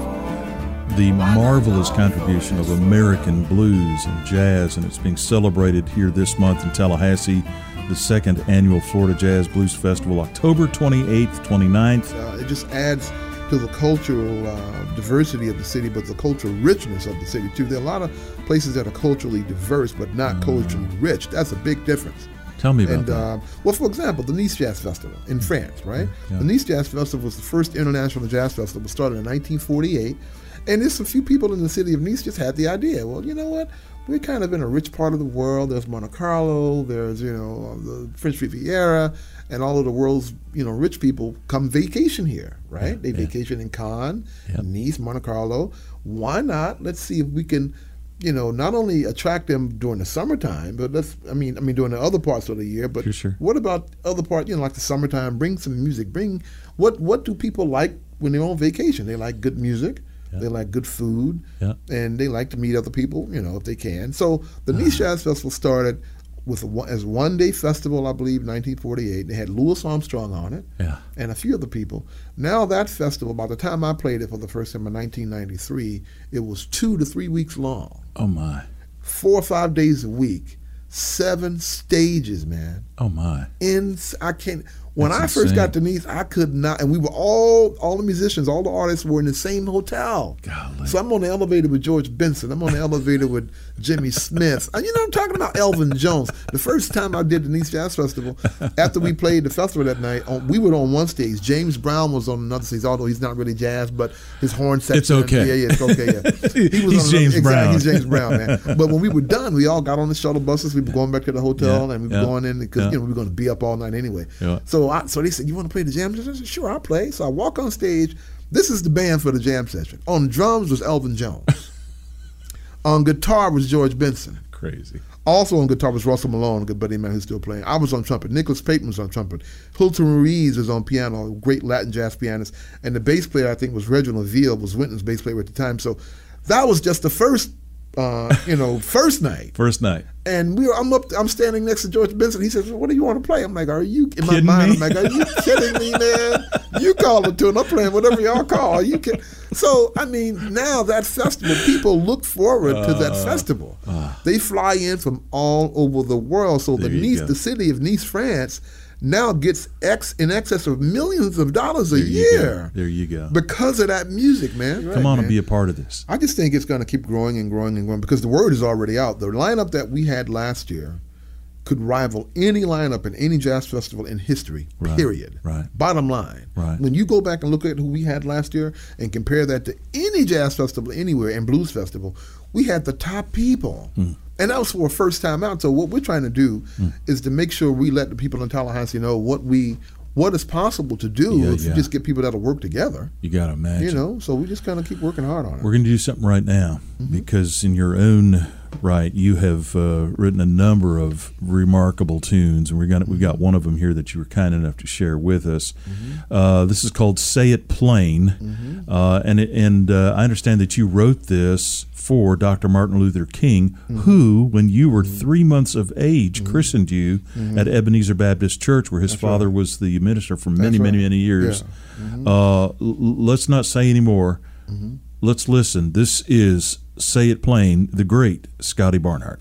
the marvelous contribution of American blues and jazz, and it's being celebrated here this month in Tallahassee, the second annual Florida Jazz Blues Festival, October twenty-eighth, twenty-ninth.
Uh, it just adds to the cultural uh, diversity of the city, but the cultural richness of the city, too. There are a lot of places that are culturally diverse, but not culturally rich. That's a big difference.
Tell me about
and,
that.
Uh, well, for example, the Nice Jazz Festival in France, right?
Yeah.
The Nice Jazz Festival was the first international jazz festival. It started in nineteen forty-eight. And there's a few people in the city of Nice just had the idea. Well, you know what? We're kind of in a rich part of the world. There's Monte Carlo. There's, you know, the French Riviera. And all of the world's, you know, rich people come vacation here, right?
Yeah,
they
yeah.
vacation in Cannes,
Yep.
Nice, Monte Carlo. Why not? Let's see if we can, you know, not only attract them during the summertime, but let's, I mean, I mean, during the other parts of the year, but
Sure, sure.
what about other parts, you know, like the summertime? Bring some music. Bring, what What do people like when they're on vacation? They like good music.
Yeah.
They like good food.
Yeah.
And they like to meet other people, you know, if they can. So the Nice Jazz Festival started with a, one- as one day festival, I believe, nineteen forty-eight. They had Louis Armstrong on it
Yeah.
and a few other people. Now that festival, by the time I played it for the first time in nineteen ninety-three, it was two to three weeks long,
Oh, my.
four or five days a week, seven stages, man.
Oh, my.
In I can't. When
That's
I first
insane.
got to Nice, I could not, and we were all all the musicians, all the artists were in the same hotel.
Golly.
So I'm on the elevator with George Benson. I'm on the elevator with Jimmy Smith. And you know, I'm talking about Elvin Jones. The first time I did the Nice Jazz Festival, after we played the festival that night, on, we were on one stage. James Brown was on another stage, although he's not really jazz, but his horn section.
It's okay.
Yeah, yeah, it's okay. Yeah. He
He's
on
James
another,
Brown.
Exactly, he's James Brown, man. But when we were done, we all got on the shuttle buses. We were going back to the hotel,
Yeah,
and we were
yeah,
going in because
yeah.
you know we were going to be up all night anyway.
Yeah.
So I, so they said, "You want to play the jam?" I said, "Sure, I'll play." So I walk on stage. This is the band for the jam session. On drums was Elvin Jones. On guitar was George Benson.
Crazy.
Also on guitar was Russell Malone, a good buddy of mine who's still playing. I was on trumpet. Nicholas Payton was on trumpet. Hilton Ruiz was on piano, a great Latin jazz pianist. And the bass player, I think, was Reginald Veal, was Wynton's bass player at the time. So that was just the first, uh, you know, first night.
First night.
And we were, I'm up, I'm standing next to George Benson. He says, "What do you want to play?" I'm like, "Are you in my
Kidding
mind?"
me?
I'm like, "Are you kidding me, man? You call it tune. I'm playing whatever y'all call. Are you kidding?" So I mean, now that festival, people look forward to that festival.
uh.
They fly in from all over the world. So the
There you
Nice,
go.
the city of Nice, France, now gets X in excess of millions of dollars a
there you
year.
Go. There you go.
Because of that music, man.
Come on
man.
and be a part of this.
I just think it's going to keep growing and growing and growing because the word is already out. The lineup that we had last year could rival any lineup in any jazz festival in history,
right,
period.
Right.
Bottom line.
Right.
When you go back and look at who we had last year and compare that to any jazz festival anywhere and blues festival, we had the top people. Mm. And that was for a first time out. So what we're trying to do mm. is to make sure we let the people in Tallahassee know what we what is possible to do
yeah,
if
yeah.
you just get people that'll work together.
You got to imagine.
You know, so we just kind of keep working hard on it.
We're going to do something right now mm-hmm. because in your own right, you have uh, written a number of remarkable tunes, and we got we got one of them here that you were kind enough to share with us. Mm-hmm. Uh, this is called "Say It Plain," mm-hmm. uh, and it, and uh, I understand that you wrote this for Doctor Martin Luther King, mm-hmm. who, when you were mm-hmm. three months of age, mm-hmm. christened you mm-hmm. at Ebenezer Baptist Church, where his
That's
father
right.
was the minister for many,
That's
many,
right.
many years.
Yeah. Mm-hmm.
Uh, l- let's not say any more. Mm-hmm. Let's listen. This is "Say It Plain," the great Scotty Barnhart.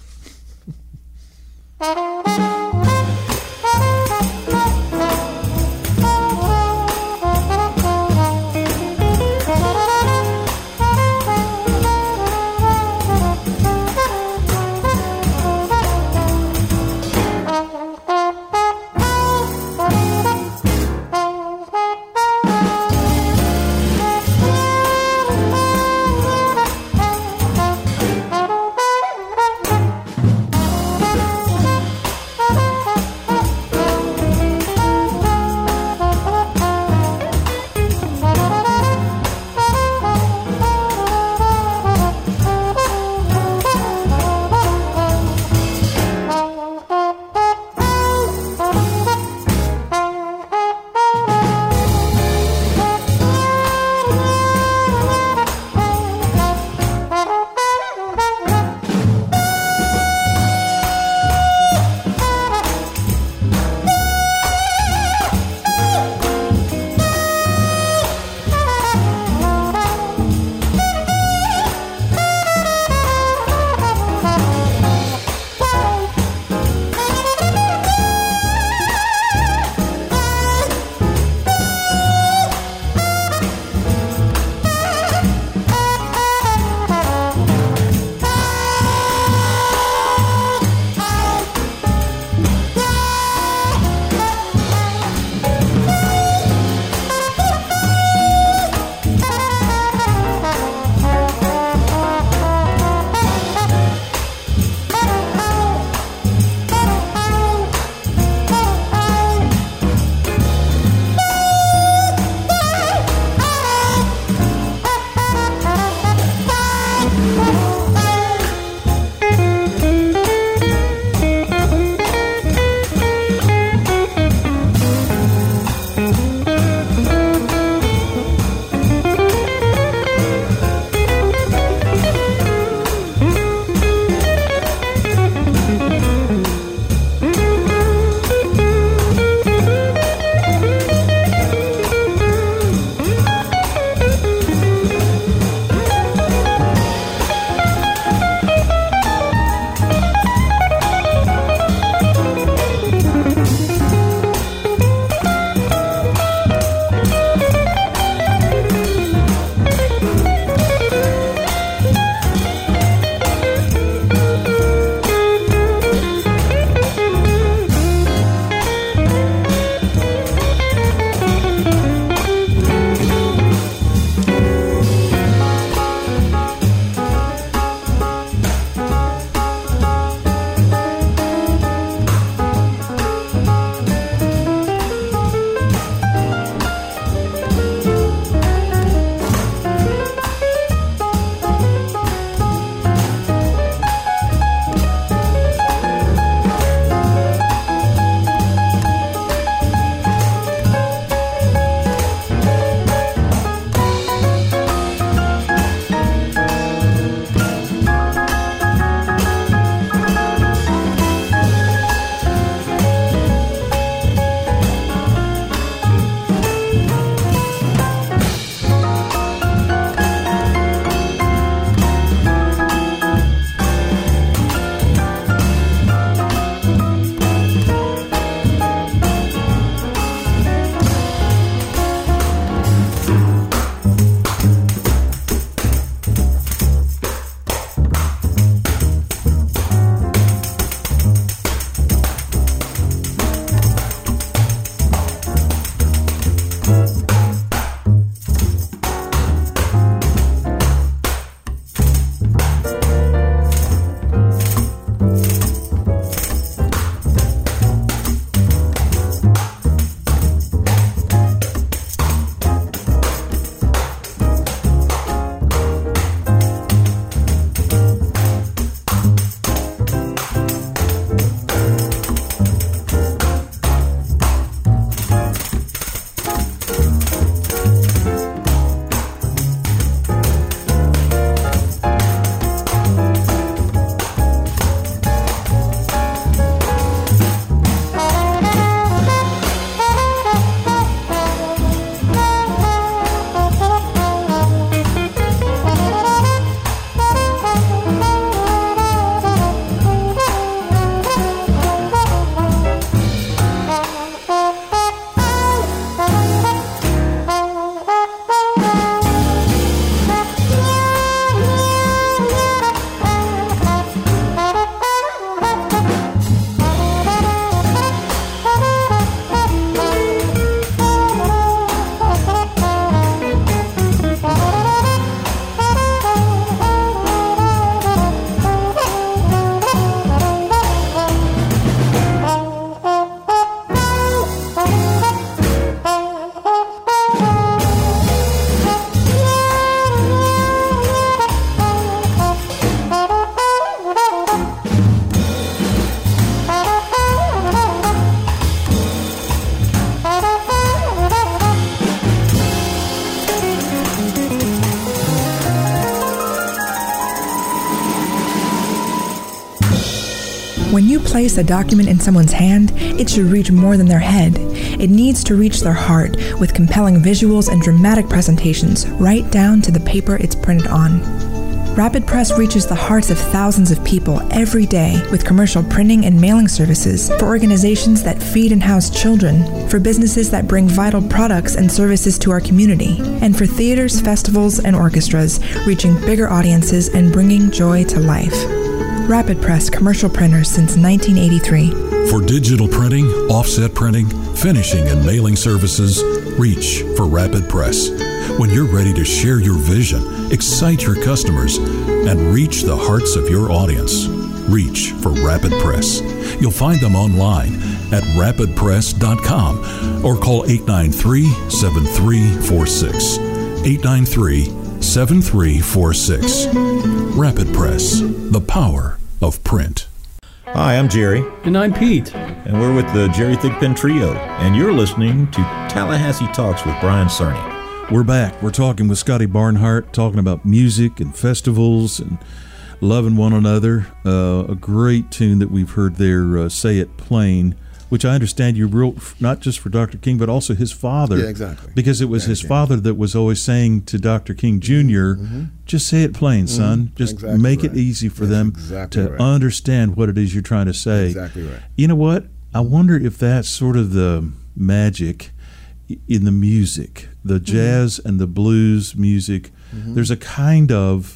When you place a document in someone's hand, it should reach more than their head. It needs to reach their heart with compelling visuals and dramatic presentations right down to the paper it's printed on. Rapid Press reaches the hearts of thousands of people every day with commercial printing and mailing services for organizations that feed and house children, for businesses that bring vital products and services to our community, and for theaters, festivals, and orchestras reaching bigger audiences and bringing joy to life. Rapid Press commercial printers since nineteen eighty-three.
For digital printing, offset printing, finishing, and mailing services, reach for Rapid Press. When you're ready to share your vision, excite your customers, and reach the hearts of your audience, reach for Rapid Press. You'll find them online at rapid press dot com or call eight nine three, seven three four six. eight nine three, seven three four six. Rapid Press, the power of print.
Hi, I'm Jerry.
And I'm Pete.
And we're with the Jerry Thigpen Trio. And you're listening to Tallahassee Talks with Brian Cerny.
We're back. We're talking with Scotty Barnhart, talking about music and festivals and loving one another. Uh, a great tune that we've heard there, uh, Say It Plain, which I understand you wrote not just for Doctor King, but also his father.
Yeah, exactly.
Because it was
yeah,
his
yeah.
father that was always saying to Doctor King Junior,
mm-hmm.
just say it plain, son. Mm-hmm. Just
exactly
make
right.
it easy for
That's
them
exactly
to
right.
understand what it is you're trying to say.
Exactly right.
You know what? I wonder if that's sort of the magic in the music, the jazz mm-hmm. and the blues music. Mm-hmm. There's a kind of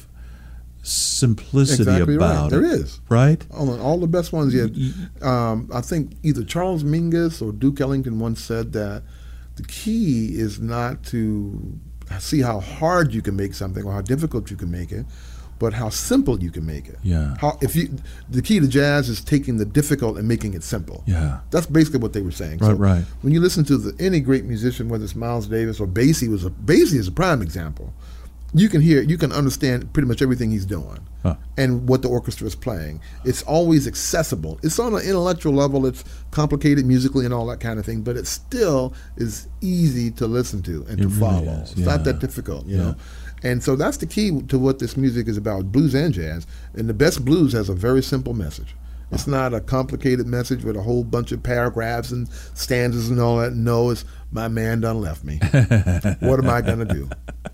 simplicity
exactly
about
right.
it.
There is.
Right?
All, all the best ones yet. Um, I think either Charles Mingus or Duke Ellington once said that the key is not to see how hard you can make something or how difficult you can make it, but how simple you can make it.
Yeah.
How if you the key to jazz is taking the difficult and making it simple.
Yeah.
That's basically what they were saying.
Right,
so
right.
When you listen to the, any great musician, whether it's Miles Davis or Basie, was a Basie is a prime example. You can hear, you can understand pretty much everything he's doing,
huh.
and what the orchestra is playing. It's always accessible. It's on an intellectual level. It's complicated musically and all that kind of thing, but it still is easy to listen to and
it
to
really
follow.
is.
It's
Yeah.
not that difficult, you
Yeah.
know. And so that's the key to what this music is about, blues and jazz. And the best blues has a very simple message. It's not a complicated message with a whole bunch of paragraphs and stanzas and all that. No, it's my man done left me. What am I going to do?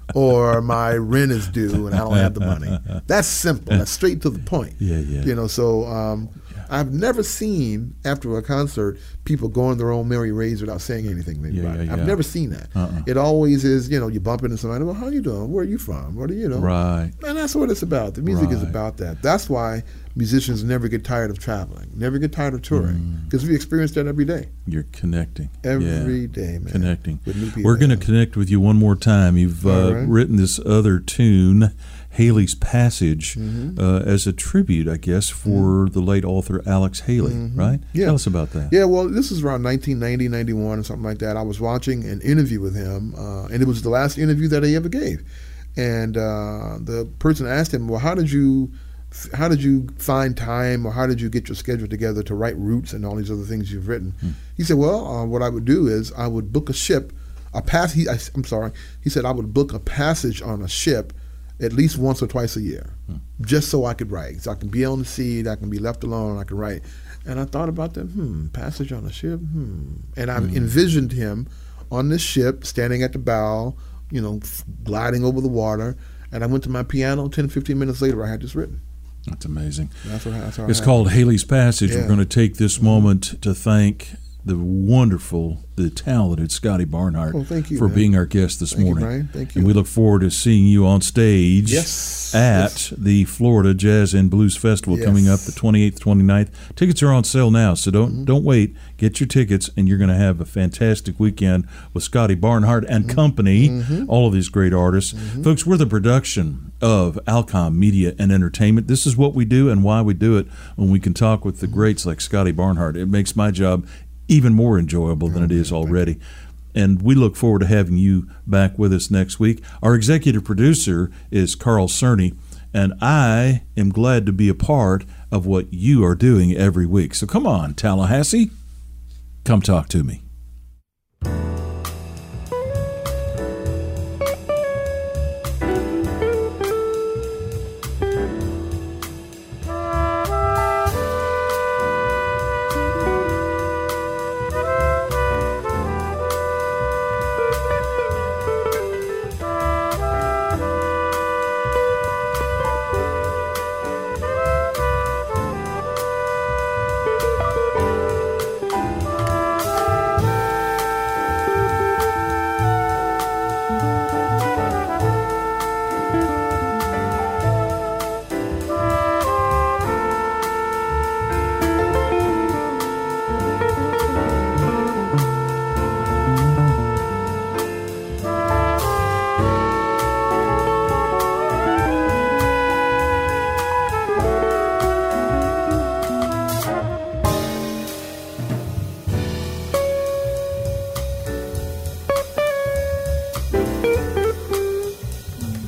Or my rent is due and I don't have the money. That's simple. That's straight to the point.
Yeah, yeah.
You know, so um, I've never seen, after a concert, people going their own merry ways without saying anything to anybody.
Yeah, yeah,
I've
yeah.
never seen that.
Uh-uh.
It always is, you know, you bump into somebody, well, how you doing? Where are you from? What are you know?
Right.
And that's what it's about. The music is
Right.
about that. That's why musicians never get tired of traveling, never get tired of touring, because we experience that every day.
You're connecting.
Every
yeah.
day, man.
Connecting.
With new people.
We're going to connect with you one more time. You've uh,
right.
written this other tune, Haley's Passage,
Mhm.
uh, as a tribute, I guess, for the late author Alex Haley,
Mhm.
right?
Yeah.
Tell us about that.
Yeah, well, this is around nineteen ninety, ninety-one, or something like that. I was watching an interview with him, uh, and it was the last interview that he ever gave. And uh, the person asked him, well, how did you how did you find time, or how did you get your schedule together to write Roots and all these other things you've written?
Hmm.
He said, well, uh, what I would do is I would book a ship, a pass. He, I, I'm sorry. He said I would book a passage on a ship at least once or twice a year,
Hmm.
just so I could write. So I can be on the sea, I can be left alone, I can write. And I thought about that, hmm, passage on a ship, hmm. And I
Hmm.
envisioned him on this ship, standing at the bow, you know, f- gliding over the water. And I went to my piano, ten, fifteen minutes later, I had this written.
That's amazing.
That's what, that's how
It's
I
called Haley's Passage.
Yeah.
We're going to take this moment to thank the wonderful, the talented Scotty Barnhart
Oh, thank you,
for
man.
being our guest this
Thank you,
morning.
Brian. Thank you.
And we look forward to seeing you on stage
Yes.
at
Yes.
the Florida Jazz and Blues Festival
Yes.
coming up the twenty-eighth, twenty-ninth. Tickets are on sale now, so don't
Mm-hmm.
don't wait. Get your tickets, and you're going to have a fantastic weekend with Scotty Barnhart and
Mm-hmm.
company, all of these great artists. Folks, we're the production of Alcom Media and Entertainment. This is what we do and why we do it. When we can talk with the greats like Scotty Barnhart, it makes my job even more enjoyable than it is already. And we look forward to having you back with us next week. Our executive producer is Carl Cerny, and I am glad to be a part of what you are doing every week. So come on, Tallahassee, come talk to me.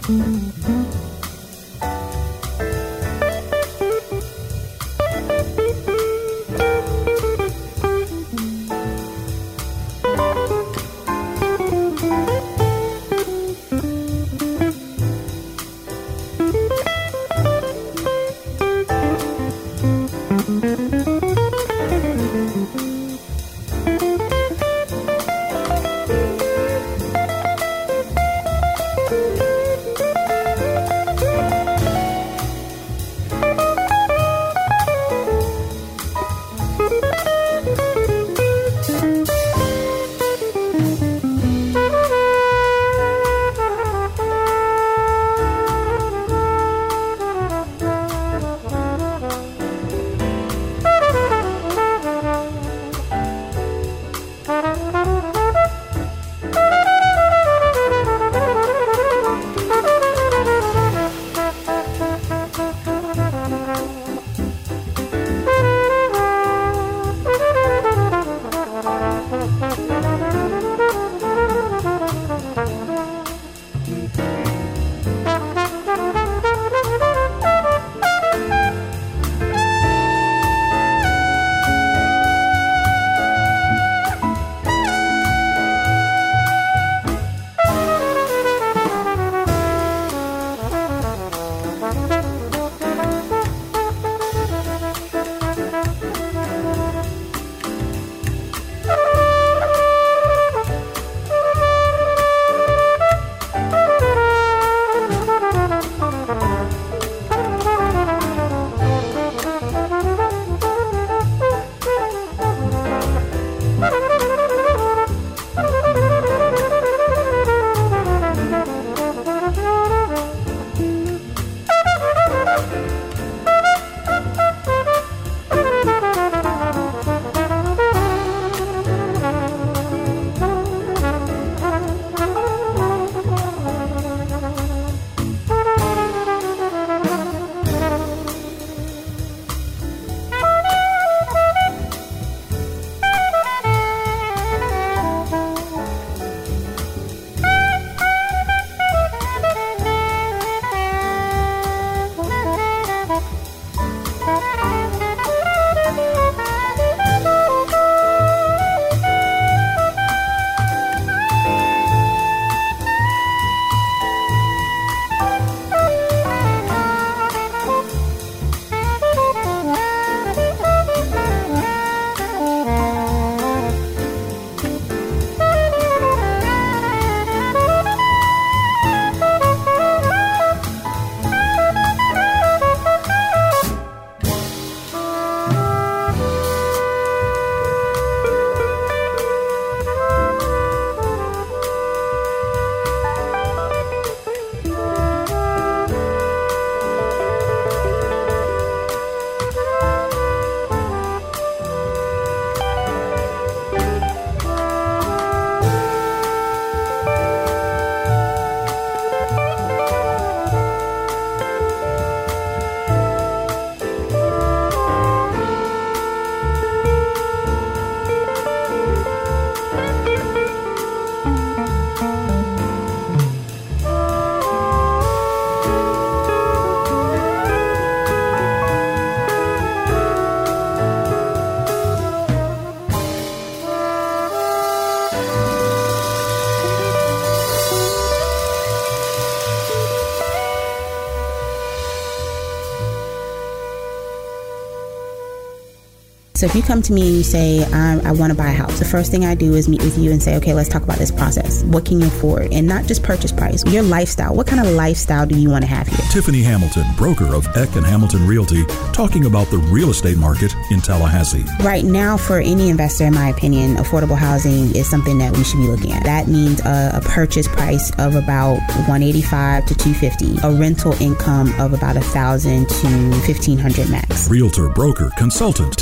So if you come to me and you say, I, I want to buy a house, the first thing I do is meet with you and say, okay, let's talk about this process. What can you afford? And not just purchase price, your lifestyle. What kind of lifestyle do you want to have here?
Tiffany Hamilton, broker of Eck and Hamilton Realty, talking about the real estate market in Tallahassee.
Right now, for any investor, in my opinion, affordable housing is something that we should be looking at. That means a, a purchase price of about one eighty-five to two fifty, a rental income of about one thousand to fifteen hundred max.
Realtor, broker, consultant, Tiffany Hamilton.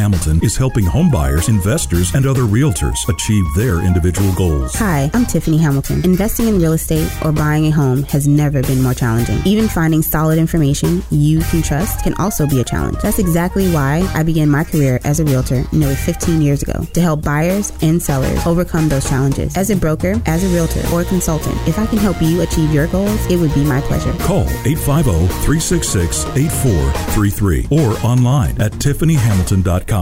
Hamilton is helping homebuyers, investors, and other realtors achieve their individual goals.
Hi, I'm Tiffany Hamilton. Investing in real estate or buying a home has never been more challenging. Even finding solid information you can trust can also be a challenge. That's exactly why I began my career as a realtor nearly fifteen years ago, to help buyers and sellers overcome those challenges. As a broker, as a realtor, or a consultant, if I can help you achieve your goals, it would be my pleasure.
Call eight five zero, three six six, eight four three three or online at tiffany hamilton dot com.